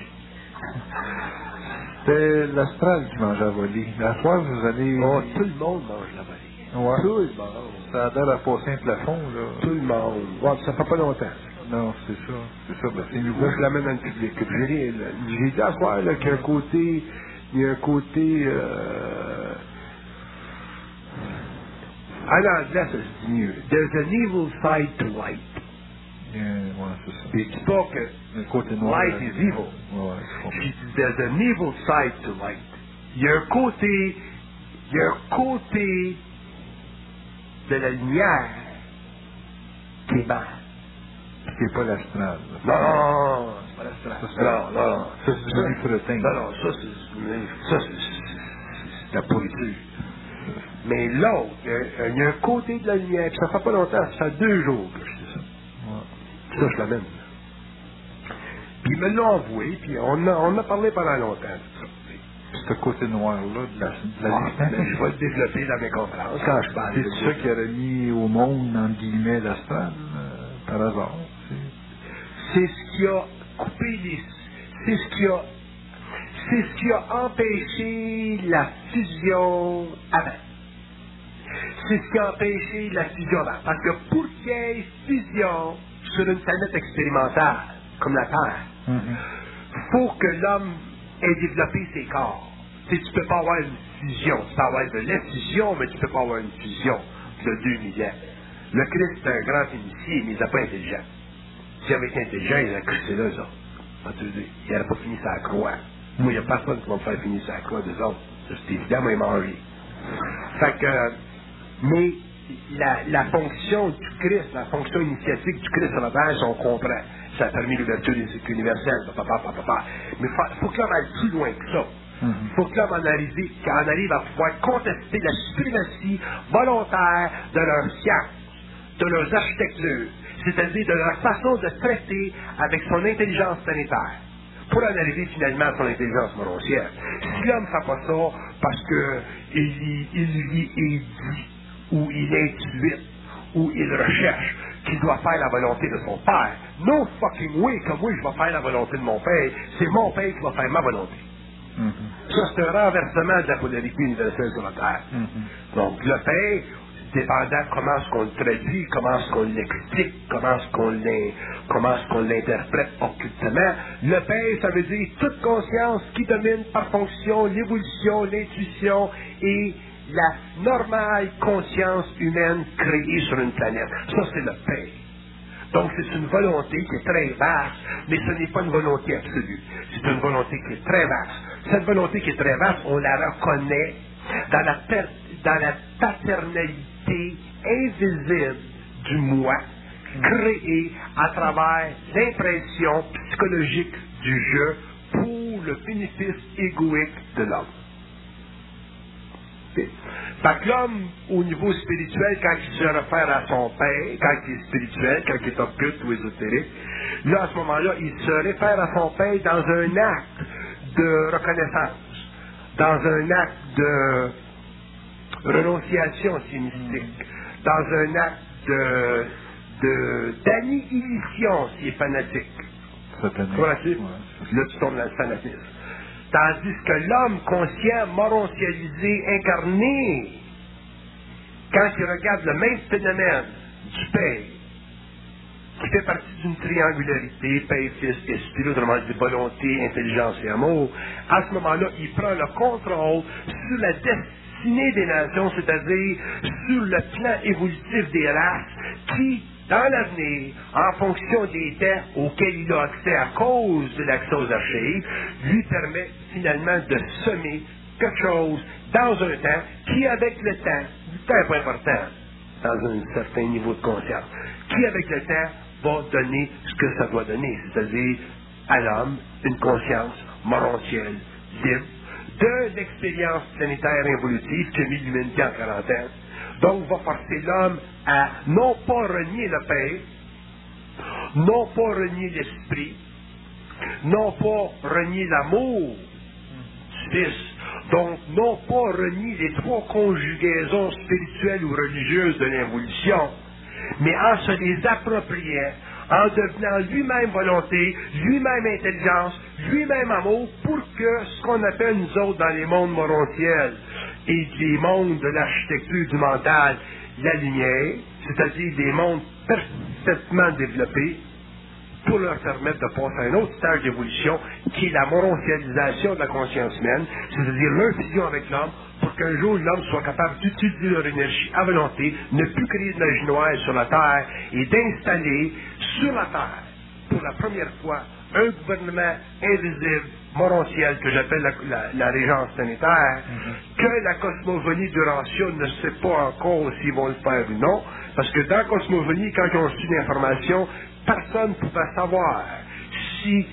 c'était l'astral qui mangeait à voler. La fois vous allez... Oh, tout le monde mange la volée. Ouais. Tout le monde. Ça a l'air à passer un plafond, là. Tout le monde. Ouais, ça fait pas longtemps. Non, c'est ça. C'est ça, ben, c'est nouveau. Moi, je l'amène dans le public. J'ai dit à soir qu'il y a un côté... Il y a un côté... En anglais, ça se dit mieux. There's an evil side to light. Ouais, c'est ça. Et dis pas que le côté noir, light is evil. Ouais, there's an evil side to light. Il y a un côté de la lumière qui est mal. C'est pas l'astral. Non, c'est pas l'astral. Non. Ça, c'est du fretin. Non, ça, c'est la pourriture. Mais l'autre, il y a un côté de la lumière, puis ça fait pas longtemps, ça fait 2 jours que je sais ça. Ouais. Ça, je l'amène. Puis ils me l'ont avoué, puis on a parlé pendant longtemps de ça. Ce côté noir-là de la je vais le développer dans mes conférences quand je parle. C'est ça qui aurait mis au monde, entre guillemets, l'astral, par hasard. C'est ce qui a coupé les... C'est ce qui a empêché la fusion avant. C'est ce qui a empêché la fusion avant. Parce que pour qu'il y ait fusion sur une planète expérimentale, comme la Terre, faut que l'homme ait développé ses corps. Tu ne peux pas avoir une fusion. Tu peux avoir de l'effusion, mais tu ne peux pas avoir une fusion de 2000 ans. Le Christ est un grand initié, mais il n'est pas intelligent. S'il avait été intelligent, il aurait crucé là, ça. Il n'aurait pas fini sa croix. Moi, il n'y a personne qui va me faire finir sa croix des autres. C'est évident, mais manger. Fait que, mais la fonction du Christ, la fonction initiatique du Christ sur la terre, on comprend. Ça a permis l'ouverture des cycles universels, mais il faut que l'homme aille plus loin que ça. Il faut que l'homme en arrive à pouvoir contester la suprématie volontaire de leur science, de leurs architectures, c'est-à-dire de leur façon de traiter avec son intelligence planétaire, pour en arriver finalement à son intelligence morontière. Si l'homme ne fait pas ça parce qu'il dit, ou il intuite, ou il recherche qu'il doit faire la volonté de son père, no fucking way que moi je vais faire la volonté de mon père, c'est mon père qui va faire ma volonté. Ça, c'est un renversement de la polarité universelle sur la Terre. Donc, le père, dépendant comment est-ce qu'on le traduit, comment est-ce qu'on l'explique, comment est-ce qu'on l'interprète occultement, le père, ça veut dire toute conscience qui domine par fonction l'évolution, l'intuition et la normale conscience humaine créée sur une planète. Ça, c'est le père. Donc, c'est une volonté qui est très vaste, mais ce n'est pas une volonté absolue. C'est une volonté qui est très vaste. Cette volonté qui est très vaste, on la reconnaît dans la paternalité invisible du moi, créée à travers l'impression psychologique du jeu pour le bénéfice égoïque de l'homme. Fait que l'homme, au niveau spirituel, quand il se réfère à son père, quand il est spirituel, quand il est occulte ou ésotérique, là, à ce moment-là, il se réfère à son père dans un acte de reconnaissance, dans un acte de renonciation, si mystique, dans un acte d'annihilation, si est fanatique. Là, tu tombes dans le fanatisme. Tandis que l'homme conscient, moroncialisé, incarné, quand il regarde le même phénomène du Père, qui fait partie d'une triangularité, Père, Fils, Esprit, autrement dit volonté, intelligence et amour, à ce moment-là, il prend le contrôle sur la destinée des nations, c'est-à-dire sur le plan évolutif des races, qui, dans l'avenir, en fonction des temps auxquels il a accès à cause de l'accès aux archives, lui permet finalement de semer quelque chose dans un temps qui, avec le temps, du temps est pas important, dans un certain niveau de conscience, qui, avec le temps, va donner ce que ça doit donner, c'est-à-dire à l'homme une conscience morontielle, libre, de l'expérience planétaire évolutive qui a mis l'humanité en quarantaine. Donc, va forcer l'homme à non pas renier le Père, non pas renier l'Esprit, non pas renier l'amour du Fils, donc non pas renier les trois conjugaisons spirituelles ou religieuses de l'évolution, mais en se les appropriant, en devenant lui-même volonté, lui-même intelligence, lui-même amour, pour que ce qu'on appelle nous autres dans les mondes morontiels et les mondes de l'architecture du mental, la lumière, c'est-à-dire des mondes parfaitement développés, pour leur permettre de passer à un autre stage d'évolution qui est la moroncialisation de la conscience humaine, c'est-à-dire leur fusion avec l'homme, pour qu'un jour l'homme soit capable d'utiliser leur énergie à volonté, ne plus créer de magie noire sur la Terre et d'installer sur la Terre, pour la première fois, un gouvernement invisible, morontiel, que j'appelle la régence planétaire, que la cosmogonie d'Urantia ne sait pas encore s'ils vont le faire ou non, parce que dans la cosmogonie, quand ils ont reçu l'information, personne ne pouvait savoir si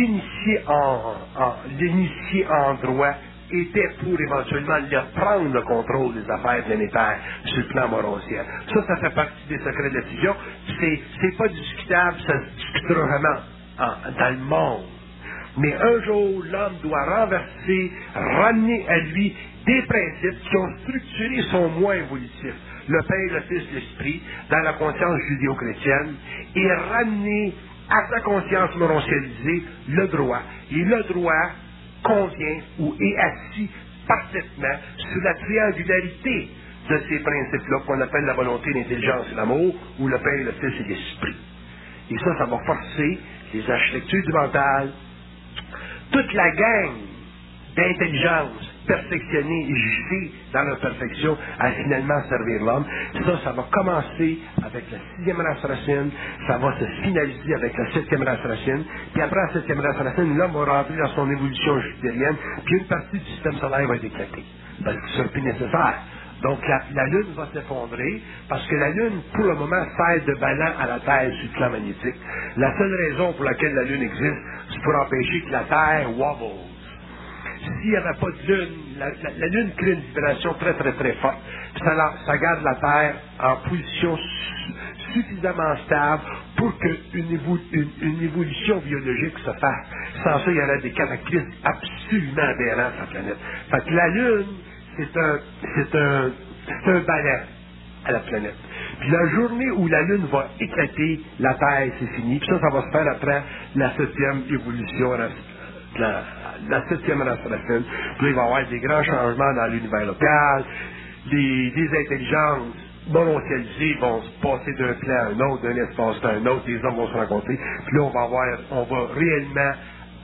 l'initié en droit était pour éventuellement leur prendre le contrôle des affaires planétaires sur le plan morontiel. Ça fait partie des secrets de la fusion. C'est pas discutable, ça se discutera vraiment dans le monde. Mais un jour, l'homme doit ramener à lui des principes qui ont structuré son moi évolutif, le Père, le Fils, l'Esprit, dans la conscience judéo-chrétienne, et ramener à sa conscience moroncialisée le droit. Et le droit convient ou est assis parfaitement sur la triangularité de ces principes-là qu'on appelle la volonté, l'intelligence et l'amour, ou le Père, le Fils et l'Esprit. Et ça va forcer les architectures du mental toute la gang d'intelligence perfectionnée et jugée dans leur perfection à finalement servir l'homme. Ça va commencer avec la 6e race racine, ça va se finaliser avec la 7e race racine, puis après la 7e race racine, l'homme va rentrer dans son évolution jupiterienne, puis une partie du système solaire va être éclatée. Parce que ce n'est plus nécessaire. Donc la Lune va s'effondrer parce que la Lune, pour le moment, sert de ballon à la Terre sur le plan magnétique. La seule raison pour laquelle la Lune existe, c'est pour empêcher que la Terre wobble. S'il n'y avait pas de Lune, la Lune crée une vibration très, très, très forte. Puis ça garde la Terre en position suffisamment stable pour qu'une évolution biologique se fasse. Sans ça, il y aurait des cataclysmes absolument aberrants sur la planète. Fait que la Lune, c'est un ballon à la planète. Puis la journée où la Lune va éclater, la Terre, c'est fini. Puis ça va se faire après la 7e évolution, la 7e race racine. Puis il va y avoir des grands changements dans l'univers local. Des intelligences mononcialisées vont se passer d'un plan à un autre, d'un espace à un autre. Les hommes vont se rencontrer. Puis là, on va réellement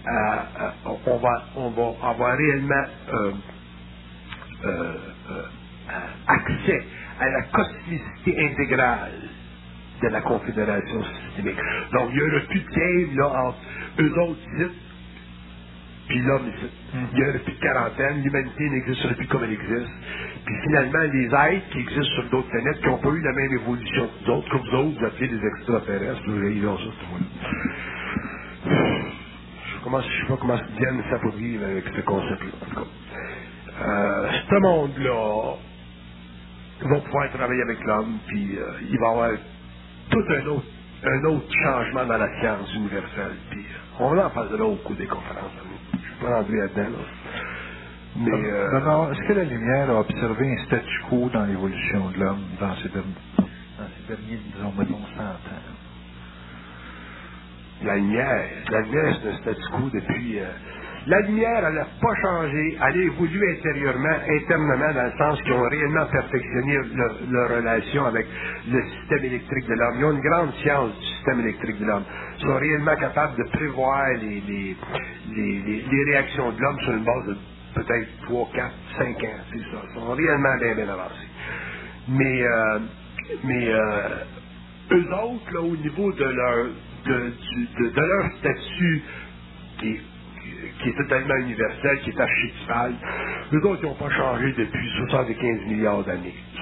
accès à la cosmicité intégrale de la Confédération systémique. Donc, il n'y aura plus de game là, entre eux autres ici puis l'homme ici. Il n'y aura plus de quarantaine, l'humanité n'existerait plus comme elle existe. Puis finalement, les êtres qui existent sur d'autres planètes, qui n'ont pas eu la même évolution que nous autres, comme vous autres, vous appelez des extraterrestres, vous voyez ça, c'est moi. Je ne sais pas comment ils viennent s'approprier avec ce concept-là. En tout cas, ce monde-là va pouvoir travailler avec l'homme, puis il va y avoir tout un autre changement dans la science universelle. Puis on en parlera au cours des conférences. Je vais pas rentrer là-dedans. Là. Mais d'abord, est-ce que la lumière a observé un statu quo dans l'évolution de l'homme dans ces derniers, disons, mettons, 100 ans? La lumière, c'est un statu quo depuis... la lumière, elle n'a pas changé, elle a évolué internement, dans le sens qu'ils ont réellement perfectionné leur relation avec le système électrique de l'homme. Ils ont une grande science du système électrique de l'homme. Ils sont réellement capables de prévoir les réactions de l'homme sur une base de peut-être 3, 4, 5 ans, c'est ça. Ils sont réellement bien avancés. Mais eux autres, là, au niveau de leur statut qui est totalement universel, qui est archétypal, eux autres, ils n'ont pas changé depuis 75 milliards d'années. Ils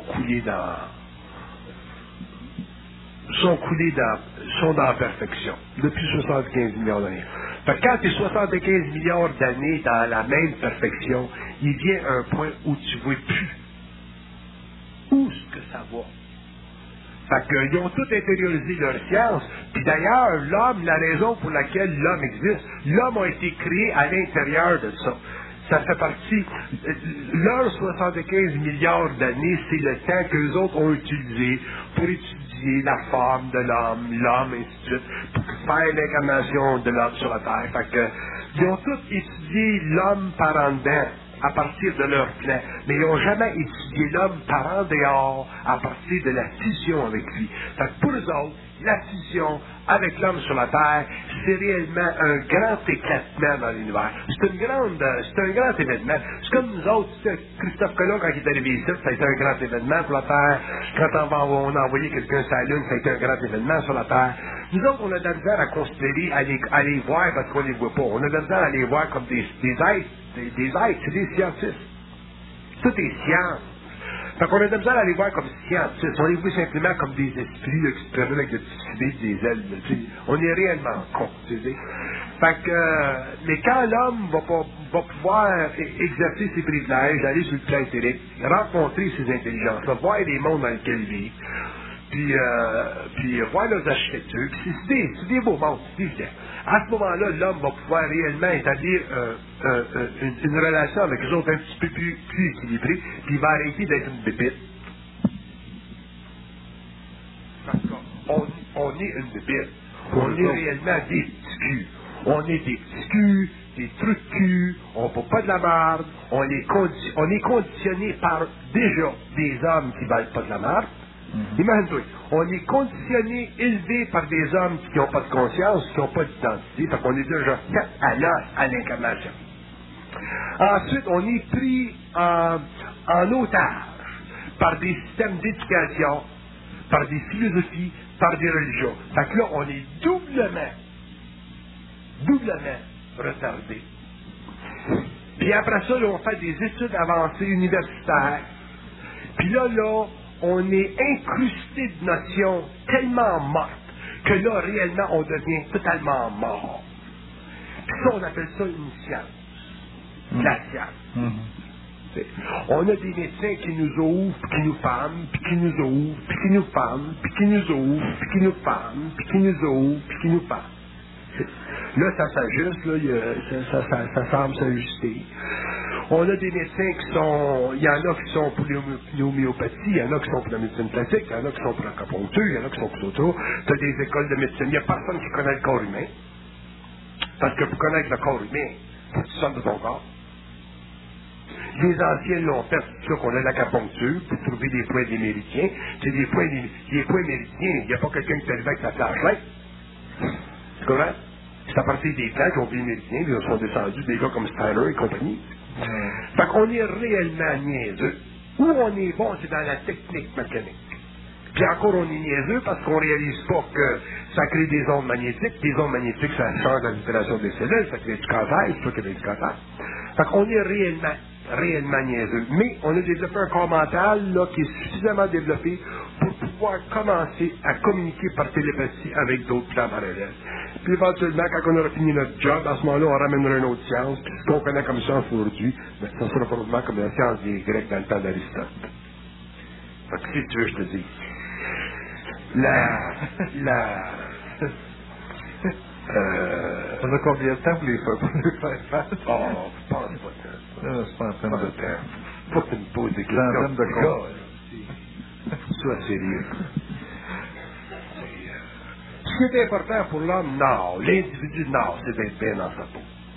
sont dans la perfection depuis 75 milliards d'années. Fait que quand tu es 75 milliards d'années dans la même perfection, il vient un point où tu ne vois plus où est-ce que ça va. Fait qu'ils ont tout intériorisé leur science. Puis d'ailleurs, l'homme, la raison pour laquelle l'homme existe, l'homme a été créé à l'intérieur de ça. Ça fait partie... Leurs 75 milliards d'années, c'est le temps qu'eux autres ont utilisé pour étudier la forme de l'homme, ainsi de suite, pour faire l'incarnation de l'homme sur la Terre. Fait que, ils ont tous étudié l'homme par en dedans, à partir de leur plan, mais ils n'ont jamais étudié l'homme par en dehors à partir de la fusion avec lui. Fait que pour eux autres, la fusion avec l'homme sur la Terre, c'est réellement un grand éclatement dans l'univers. C'est un grand événement. C'est comme nous autres, Christophe Colomb, quand il est arrivé ici, ça a été un grand événement pour la Terre. Quand on a envoyé quelqu'un sur la Lune, ça a été un grand événement sur la Terre. Nous autres, on a de la misère à considérer, à les voir parce qu'on ne les voit pas. On a de la misère à les voir comme des êtres, c'est des scientifiques. Tout est science. Fait qu'on a de la misère à les voir comme scientifiques. On les voit simplement comme des esprits là, qui se prennent avec des petits des ailes. Là, on est réellement con. Fait que, mais quand l'homme va pouvoir exercer ses privilèges, aller sur le plan éthérique, rencontrer ses intelligences, voir les mondes dans lesquels il vit, puis voir leurs architectures, puis c'est des beaux mondes, c'est des gens. À ce moment-là, l'homme va pouvoir réellement établir une relation avec les autres un petit peu plus équilibrée, puis il va arrêter d'être une bébite. On est une bébite. On est réellement des petits culs. On est des petits culs, des trucs de cul, on ne vaut pas de la merde, on est conditionné par déjà des hommes qui ne valent pas de la merde, Imagine-toi, on est conditionné, élevé par des hommes qui n'ont pas de conscience, qui n'ont pas d'identité, parce qu'on est déjà fait à l'os, à l'incarnation. Ensuite, on est pris en otage par des systèmes d'éducation, par des philosophies, par des religions. Fait que là, on est doublement retardé. Puis après ça, là, on fait des études avancées universitaires. Puis là, on est incrusté de notions tellement mortes que là, réellement, on devient totalement mort. Puis ça, on appelle ça une science. La science. On a des médecins qui nous ouvrent, puis qui nous ferment, puis qui nous ouvrent, puis qui nous ferment, puis qui nous ouvrent, puis qui nous ferment, puis qui nous ouvrent, puis qui nous ferment. Là, ça s'ajuste, là, ça semble s'ajuster. On a des médecins qui sont, il y en a qui sont pour l'homéopathie, il y en a qui sont pour la médecine classique, il y en a qui sont pour l'acupuncture, il y en a qui sont pour d'autres. Tu as des écoles de médecine, il n'y a personne qui connaît le corps humain. Parce que pour connaître le corps humain, il faut que tu sortes de ton corps. Les anciens l'ont fait, c'est sûr qu'on a l'acupuncture pour trouver des points des méridiens. C'est des points méridiens, il n'y a pas quelqu'un qui t'arrive avec sa flashlight. Tu comprends? C'est à partir des plans qui ont vu les méridiens, ils sont descendus, des gars comme Steiner et compagnie. Fait qu'on est réellement niaiseux. Où on est bon, c'est dans la technique mécanique. Puis encore, on est niaiseux parce qu'on réalise pas que ça crée des ondes magnétiques. Des ondes magnétiques, ça change la vibration des cellules, ça crée du cancer, c'est ça qui crée du cancer. Fait qu'on est réellement niaiseux. Mais on a développé un corps mental là, qui est suffisamment développé pour pouvoir commencer à communiquer par télépathie avec d'autres plans parallèles. Puis éventuellement, quand on aura fini notre job, à ce moment-là, on ramènera une autre science. Puis ce qu'on connaît comme science aujourd'hui, ben, ça sera probablement comme la science des Grecs dans le temps d'Aristote. Fait que si tu veux, je te dis. On a combien de temps pour les faire face? Oh, je pense pas de temps. C'est pas en train de temps. Faut que tu me poses des C'est en questions. train de compte. Sois sérieux. Ce qui est important pour l'homme, non. L'individu, non, c'est d'être bien dans sa peau.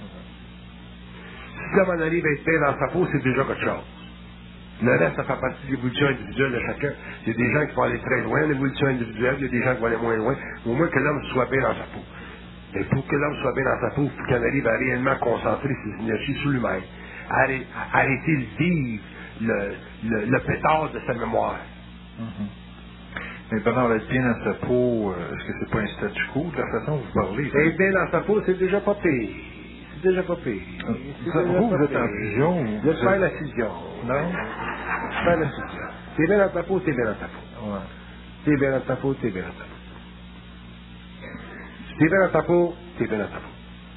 Si l'homme en arrive à être bien dans sa peau, c'est déjà quelque chose. Le reste, ça fait partie de l'évolution individuelle de chacun. Il y a des gens qui vont aller très loin, l'évolution individuelle, il y a des gens qui vont aller moins loin. Au moins que l'homme soit bien dans sa peau. Mais pour que l'homme soit bien dans sa peau, il faut qu'il arrive à réellement concentrer ses énergies sur lui-même. Arrêter de vivre le pétard de sa mémoire. Mais pendant être bien dans sa peau, est-ce que c'est pas un statu quo de la façon dont vous parlez? Être bien dans sa peau, c'est déjà pas pire. C'est déjà pas pire. Vous êtes en fusion? Je vais faire la fusion. Non? Faire la fusion. T'es bien dans ta peau, t'es bien dans ta peau. Ouais. T'es bien dans ta peau, t'es bien dans ta peau. Si t'es bien dans ta peau, t'es bien dans ta peau.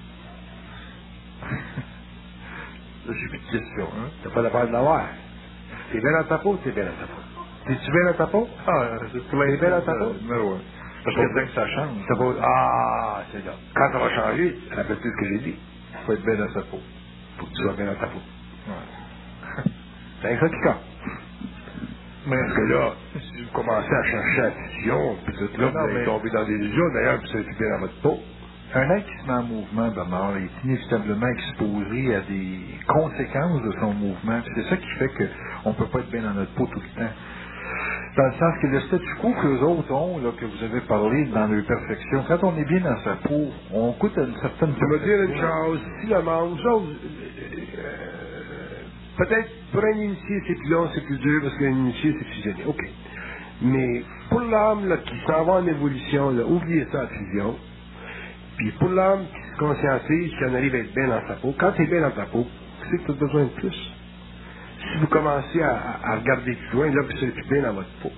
Là, j'ai plus de questions, hein? T'as pas la peur de l'avoir. T'es bien dans ta peau, t'es bien dans ta peau. T'es-tu bien dans ta peau? C'est Tu vas être bien dans ta peau? Mais ouais. Parce que dès que ça change, Ta peau. Ah, c'est là. Quand ça va changer, rappelle plus ce que j'ai dit. il faut être bien dans sa peau. Faut que tu sois bien dans ta peau. Ouais. C'est ça qui compte. Mais Parce que là, si vous commencez à chercher la fusion, puis tout là, Non, vous allez mais- tomber dans des illusions, d'ailleurs, puis ça va être bien dans votre peau. un être qui se met en mouvement, Bernard, est inévitablement exposé à des conséquences de son mouvement. C'est ça qui fait qu'on ne peut pas être bien dans notre peau tout le temps. Dans le sens que le statu quo que les autres ont, là, que vous avez parlé dans leur perfection, quand on est bien dans sa peau, on goûte à une certaine Je vais dire une chose, si le monde, peut-être pour un initié c'est plus long, c'est plus dur, parce qu'un initié c'est fusionné, ok. Mais pour l'homme là, qui s'en va en évolution, là, oubliez ça la fusion. Puis pour l'homme qui se conscientise, qui en arrive à être bien dans sa peau, quand tu es bien dans ta peau, c'est que tu as besoin de plus. Si vous commencez à regarder plus loin, là, vous serez plus bien dans votre peau.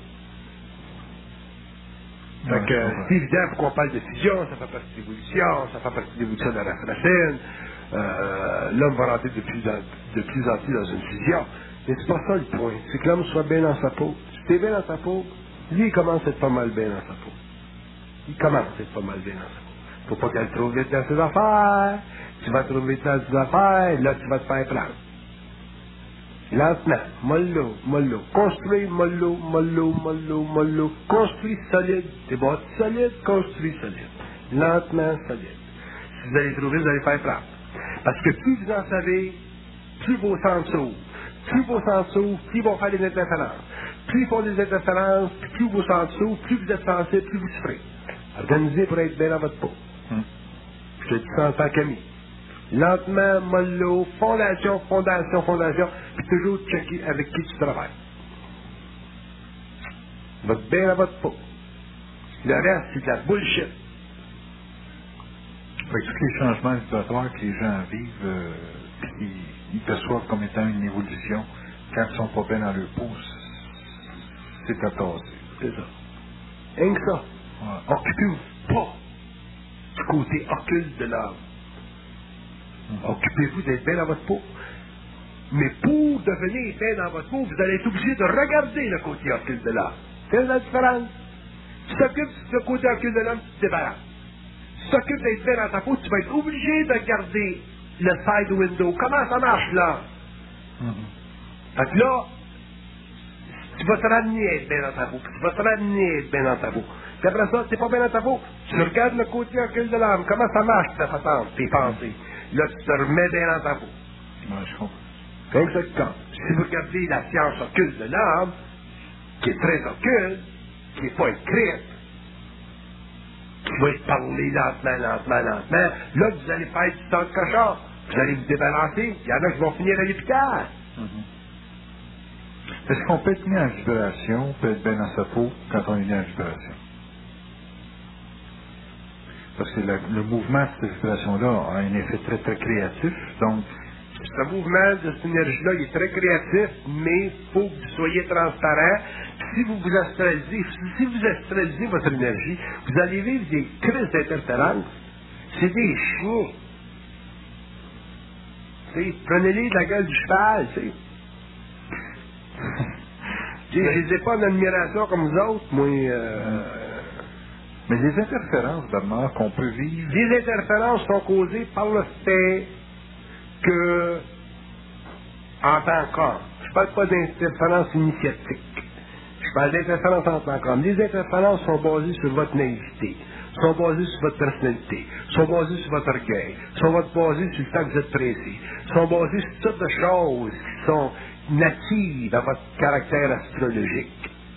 Fait que, c'est évident, pour qu'on parle de fusion, ça fait partie de l'évolution, ça fait partie de l'évolution de la race racine. L'homme va rentrer de plus en plus dans une fusion. Mais c'est pas ça le point. C'est que l'homme soit bien dans sa peau. Si tu es bien dans ta peau, lui, il commence à être pas mal bien dans sa peau. Il commence à être pas mal bien dans sa peau. Faut pas qu'elle trouve vite dans ses affaires. Tu vas trouver vite dans ses affaires, là, tu vas te faire prendre. Lentement, mollo. Construis mollo. Construis solide. T'es bâti solide, construis solide. Lentement, solide. Si vous allez trouver, vous allez faire prendre. Parce que plus vous en savez, plus vos sens s'ouvrent. Plus vos sens s'ouvrent, plus ils vont faire des interférences. Plus ils font des interférences, plus vos sens s'ouvrent, plus vous êtes sensible, plus vous souffrez. Organisez pour être bien dans votre peau. Je te dis ça en tant qu'ami. Lentement, mollo, fondation, puis toujours checker avec qui tu travailles. Va bien dans votre peau. Le reste, c'est de la bullshit. Fait que tous les changements vibratoires que les gens vivent, ils perçoivent comme étant une évolution, quand ils sont pas bien dans leur peau, c'est à tasser. C'est ça. Rien que ça. Ouais. Occupez-vous pas du côté occulte de l'âme. Occupez-vous d'être bien dans votre peau. Mais pour devenir bien dans votre peau, vous allez être obligé de regarder le côté occulte de l'âme. C'est la différence. Tu t'occupes du côté occulte de l'âme, tu te débarrasses. Si tu t'occupes d'être bien dans ta peau, tu vas être obligé de regarder le side window. Comment ça marche là? Fait que là, tu vas te ramener à être bien dans ta peau. Tu vas te ramener à être bien dans ta peau. Puis après ça, t'es pas bien dans ta peau. Tu regardes le côté occulte de l'âme. Comment ça marche, ta façon, tes pensées. Là, tu te remets bien dans ta peau. Ouais, je comprends. C'est ça qui compte. Si vous regardez la science occulte de l'âme, qui est très occulte, qui n'est pas écrite, qui va être parlée lentement, là, vous allez faire du sang de cochon. Vous allez vous débalancer. Il y en a qui vont finir à l'hôpital. Est-ce qu'on peut être mis en vibration, peut être bien dans sa peau quand on est mis en vibration? Parce que le mouvement de cette vibration-là a un effet très, très créatif. Donc, ce mouvement de cette énergie-là, il est très créatif, mais il faut que vous soyez transparent. Si vous vous astralisez votre énergie, vous allez vivre des crises d'interférence. C'est des chiens. T'sais, prenez-les de la gueule du cheval, tu sais. Je les ai pas en admiration comme vous autres, moi. Mais les interférences, Bernard, qu'on peut vivre... Les interférences sont causées par le fait que, en tant qu'homme, je parle pas d'interférences initiatiques, je parle d'interférences en tant qu'homme. Les interférences sont basées sur votre naïveté, sont basées sur votre personnalité, sont basées sur votre orgueil, sont basées sur le fait que vous êtes pressé, sont basées sur toutes sortes de choses qui sont natives à votre caractère astrologique.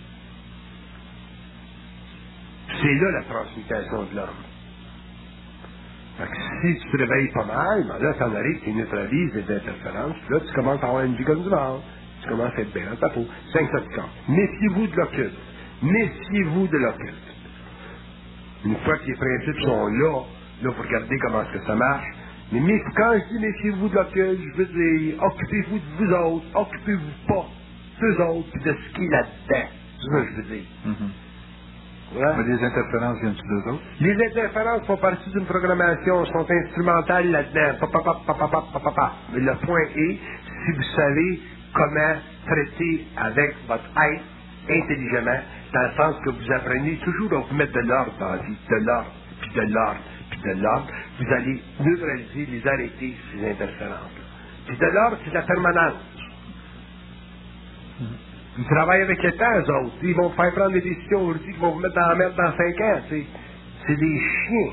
C'est là la transmutation de l'homme. Fait que si tu te réveilles pas mal, ben là, ça en arrive, tu neutralises les interférences, puis là, tu commences à avoir une vie comme du monde. Tu commences à être bien dans ta peau. 5 secondes. Méfiez-vous de l'occulte. Méfiez-vous de l'occulte. Une fois que les principes sont là, vous regardez comment est-ce que ça marche. Mais quand je dis méfiez-vous de l'occulte, je veux dire, occupez-vous de vous autres, occupez-vous pas d'eux autres, puis de ce qui est là-dedans. C'est ça que je veux dire. Ouais. Mais les interférences viennent-tu d'eux autres? Les interférences font partie d'une programmation, sont instrumentales là-dedans. Mais le point est, si vous savez comment traiter avec votre être intelligemment, dans le sens que vous apprenez toujours à vous mettre de l'ordre dans la vie, de l'ordre, puis de l'ordre, puis de l'ordre, vous allez neutraliser, les arrêter, ces interférences. Puis de l'ordre, c'est la permanence. Ils travaillent avec le temps, eux autres. Ils vont vous faire prendre des décisions aujourd'hui qui vont vous mettre dans la merde dans 5 ans. C'est des chiens.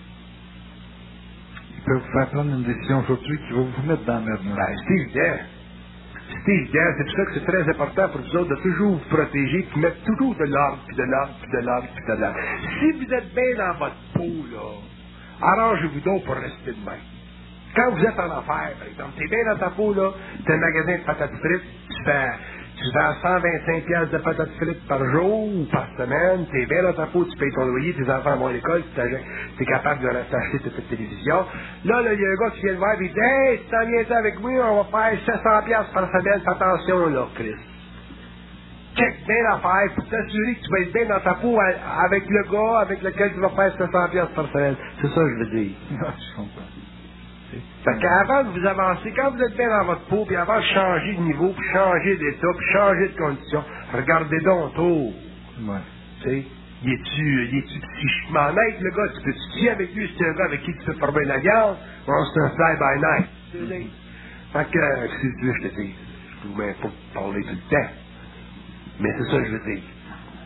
Ils peuvent vous faire prendre une décision aujourd'hui qui va vous mettre dans la merde. Ben, c'est évident. C'est évident. C'est pour ça que c'est très important pour vous autres de toujours vous protéger puis mettre toujours de l'ordre, puis de l'ordre, puis de l'ordre, puis de l'ordre. Si vous êtes bien dans votre peau, là, arrangez-vous donc pour rester de même. Quand vous êtes en affaires, par exemple, t'es bien dans ta peau, là, t'as un magasin de patates frites, tu vends 125 piastres de patates frites par jour ou par semaine, t'es bien dans ta peau, tu payes ton loyer, tes enfants vont à l'école, t'es capable de t'acheter toute télévision. Là, il y a un gars qui vient le voir et il dit « Hey, tu t'en viens avec moi, on va faire 700 piastres par semaine, fais attention là, Chris. » Check bien l'affaire pour t'assurer que tu vas être bien dans ta peau avec le gars avec lequel tu vas faire 700 piastres par semaine. C'est ça que je veux dire. Je comprends. Fait qu'avant de vous avancer, quand vous êtes bien dans votre peau, puis avant de changer de niveau, puis changer d'état, puis changer de condition, regardez donc autour. Ouais. Tu sais, il est-tu psychiquement net, le gars? Tu peux-tu dire avec lui, c'est un gars avec qui tu peux former la garde? Bon, c'est un fly-by-night. Fait que, si tu veux, je te dis, je peux même pas parler tout le temps. Mais c'est ça que je veux dire.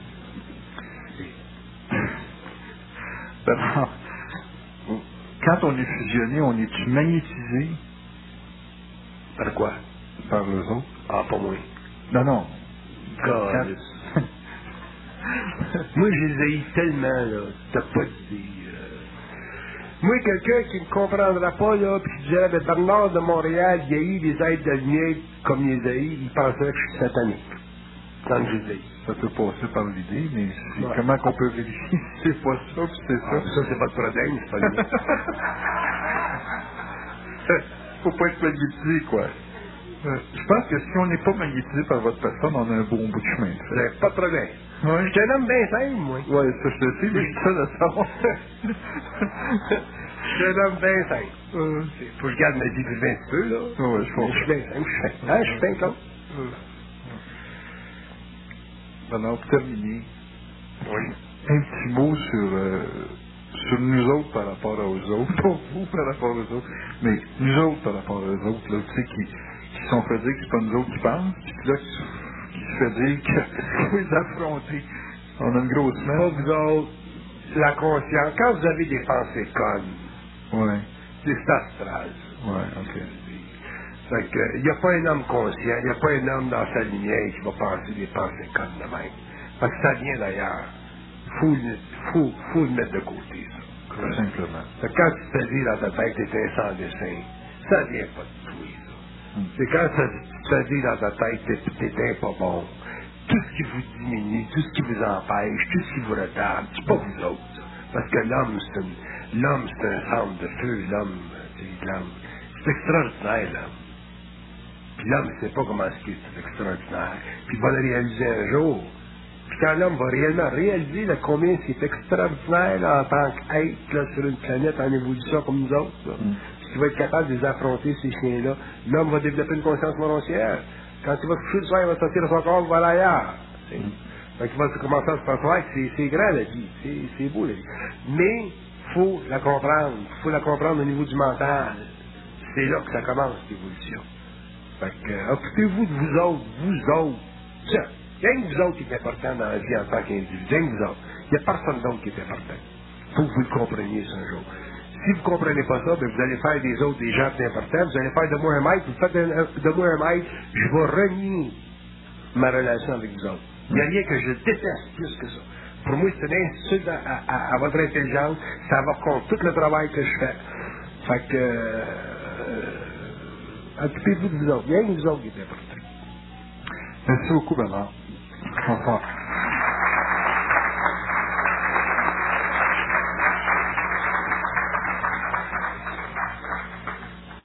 Bernard, quand on est fusionné, on est-tu magnétisé? Par quoi? Par eux autres? Ah, pas moi. Non. God. Moi, je les haïs tellement, là. T'as pas d'idée. Moi, quelqu'un qui ne comprendra pas, là, puis qui dirait, Bernard de Montréal, il haït les êtres de lumière comme il les haït, il penserait que je suis satanique. Quand je les haïs. Ça peut passer par l'idée, mais comment qu'on peut vérifier si c'est pas ça, puis c'est ça? Ça, c'est votre problème, c'est pas le mien. Faut pas être magnétisé, quoi. Je pense que si on n'est pas magnétisé par votre personne, on a un bon bout de chemin. Pas de problème. Ouais. Je te nomme bien simple, moi. Ouais, ça je te sais, mais je suis ça de savoir. Je te nomme bien simple. Faut que je garde ma vie plus un petit peu, là. Ouais, je comprends. Je suis bien simple, je suis fin. Hein, je suis fin, Claude? Maintenant, pour terminer, Oui. un petit mot sur nous autres par rapport aux autres, pas vous par rapport aux autres, mais nous autres par rapport aux autres, là, tu sais, qui se sont fait dire que c'est pas nous autres qui pensent, puis là, qui se fait dire qu'il faut les affronter. On a une grosse semaine. Pas vous autres, la conscience. Quand vous avez des pensées connes, Ouais. c'est astral. Ouais, ok. Fait que, il n'y a pas un homme conscient, il n'y a pas un homme dans sa lumière qui va penser des pensées connes de même. Parce que ça vient d'ailleurs. Faut le mettre de côté, ça. Tout simplement. Fait que quand tu te dis dans ta tête, t'es sans dessin, ça vient pas de toi, ça. C'est quand tu te dis dans ta tête, t'es pas bon. Tout ce qui vous diminue, tout ce qui vous empêche, tout ce qui vous retarde, c'est pas vous autres, ça. Parce que l'homme, c'est un centre de feu, l'homme. C'est extraordinaire, l'homme. Puis l'homme ne sait pas comment c'est extraordinaire. Puis il va le réaliser un jour. Puis quand l'homme va réellement réaliser là, combien c'est extraordinaire là, en tant qu'être là, sur une planète en évolution comme nous autres, là, puis qu'il va être capable de les affronter, ces chiens-là, l'homme va développer une conscience moroncière. Quand il va se coucher le soir, il va sortir de son corps, il va aller ailleurs. Donc il va commencer à se penser que c'est grand la vie, c'est beau la vie. Mais il faut la comprendre. Il faut la comprendre au niveau du mental. C'est là que ça commence, l'évolution. Fait que, occupez-vous de vous autres. Tiens, rien que vous autres qui est important dans la vie en tant qu'individu. Rien que vous autres. Il n'y a personne d'autre qui est important. Il faut que vous le compreniez ça un jour. Si vous ne comprenez pas ça, ben vous allez faire des autres des gens plus importants. Vous allez faire de moi un maître. Vous faites de moi un maître. Je vais renier ma relation avec vous autres. Il n'y a rien que je déteste plus que ça. Pour moi, c'est une insulte à votre intelligence. Ça va contre tout le travail que je fais. Fait que... occupez-vous de vous autres. Il y a un de vous autres qui est important. Merci beaucoup, Bernard. Au revoir.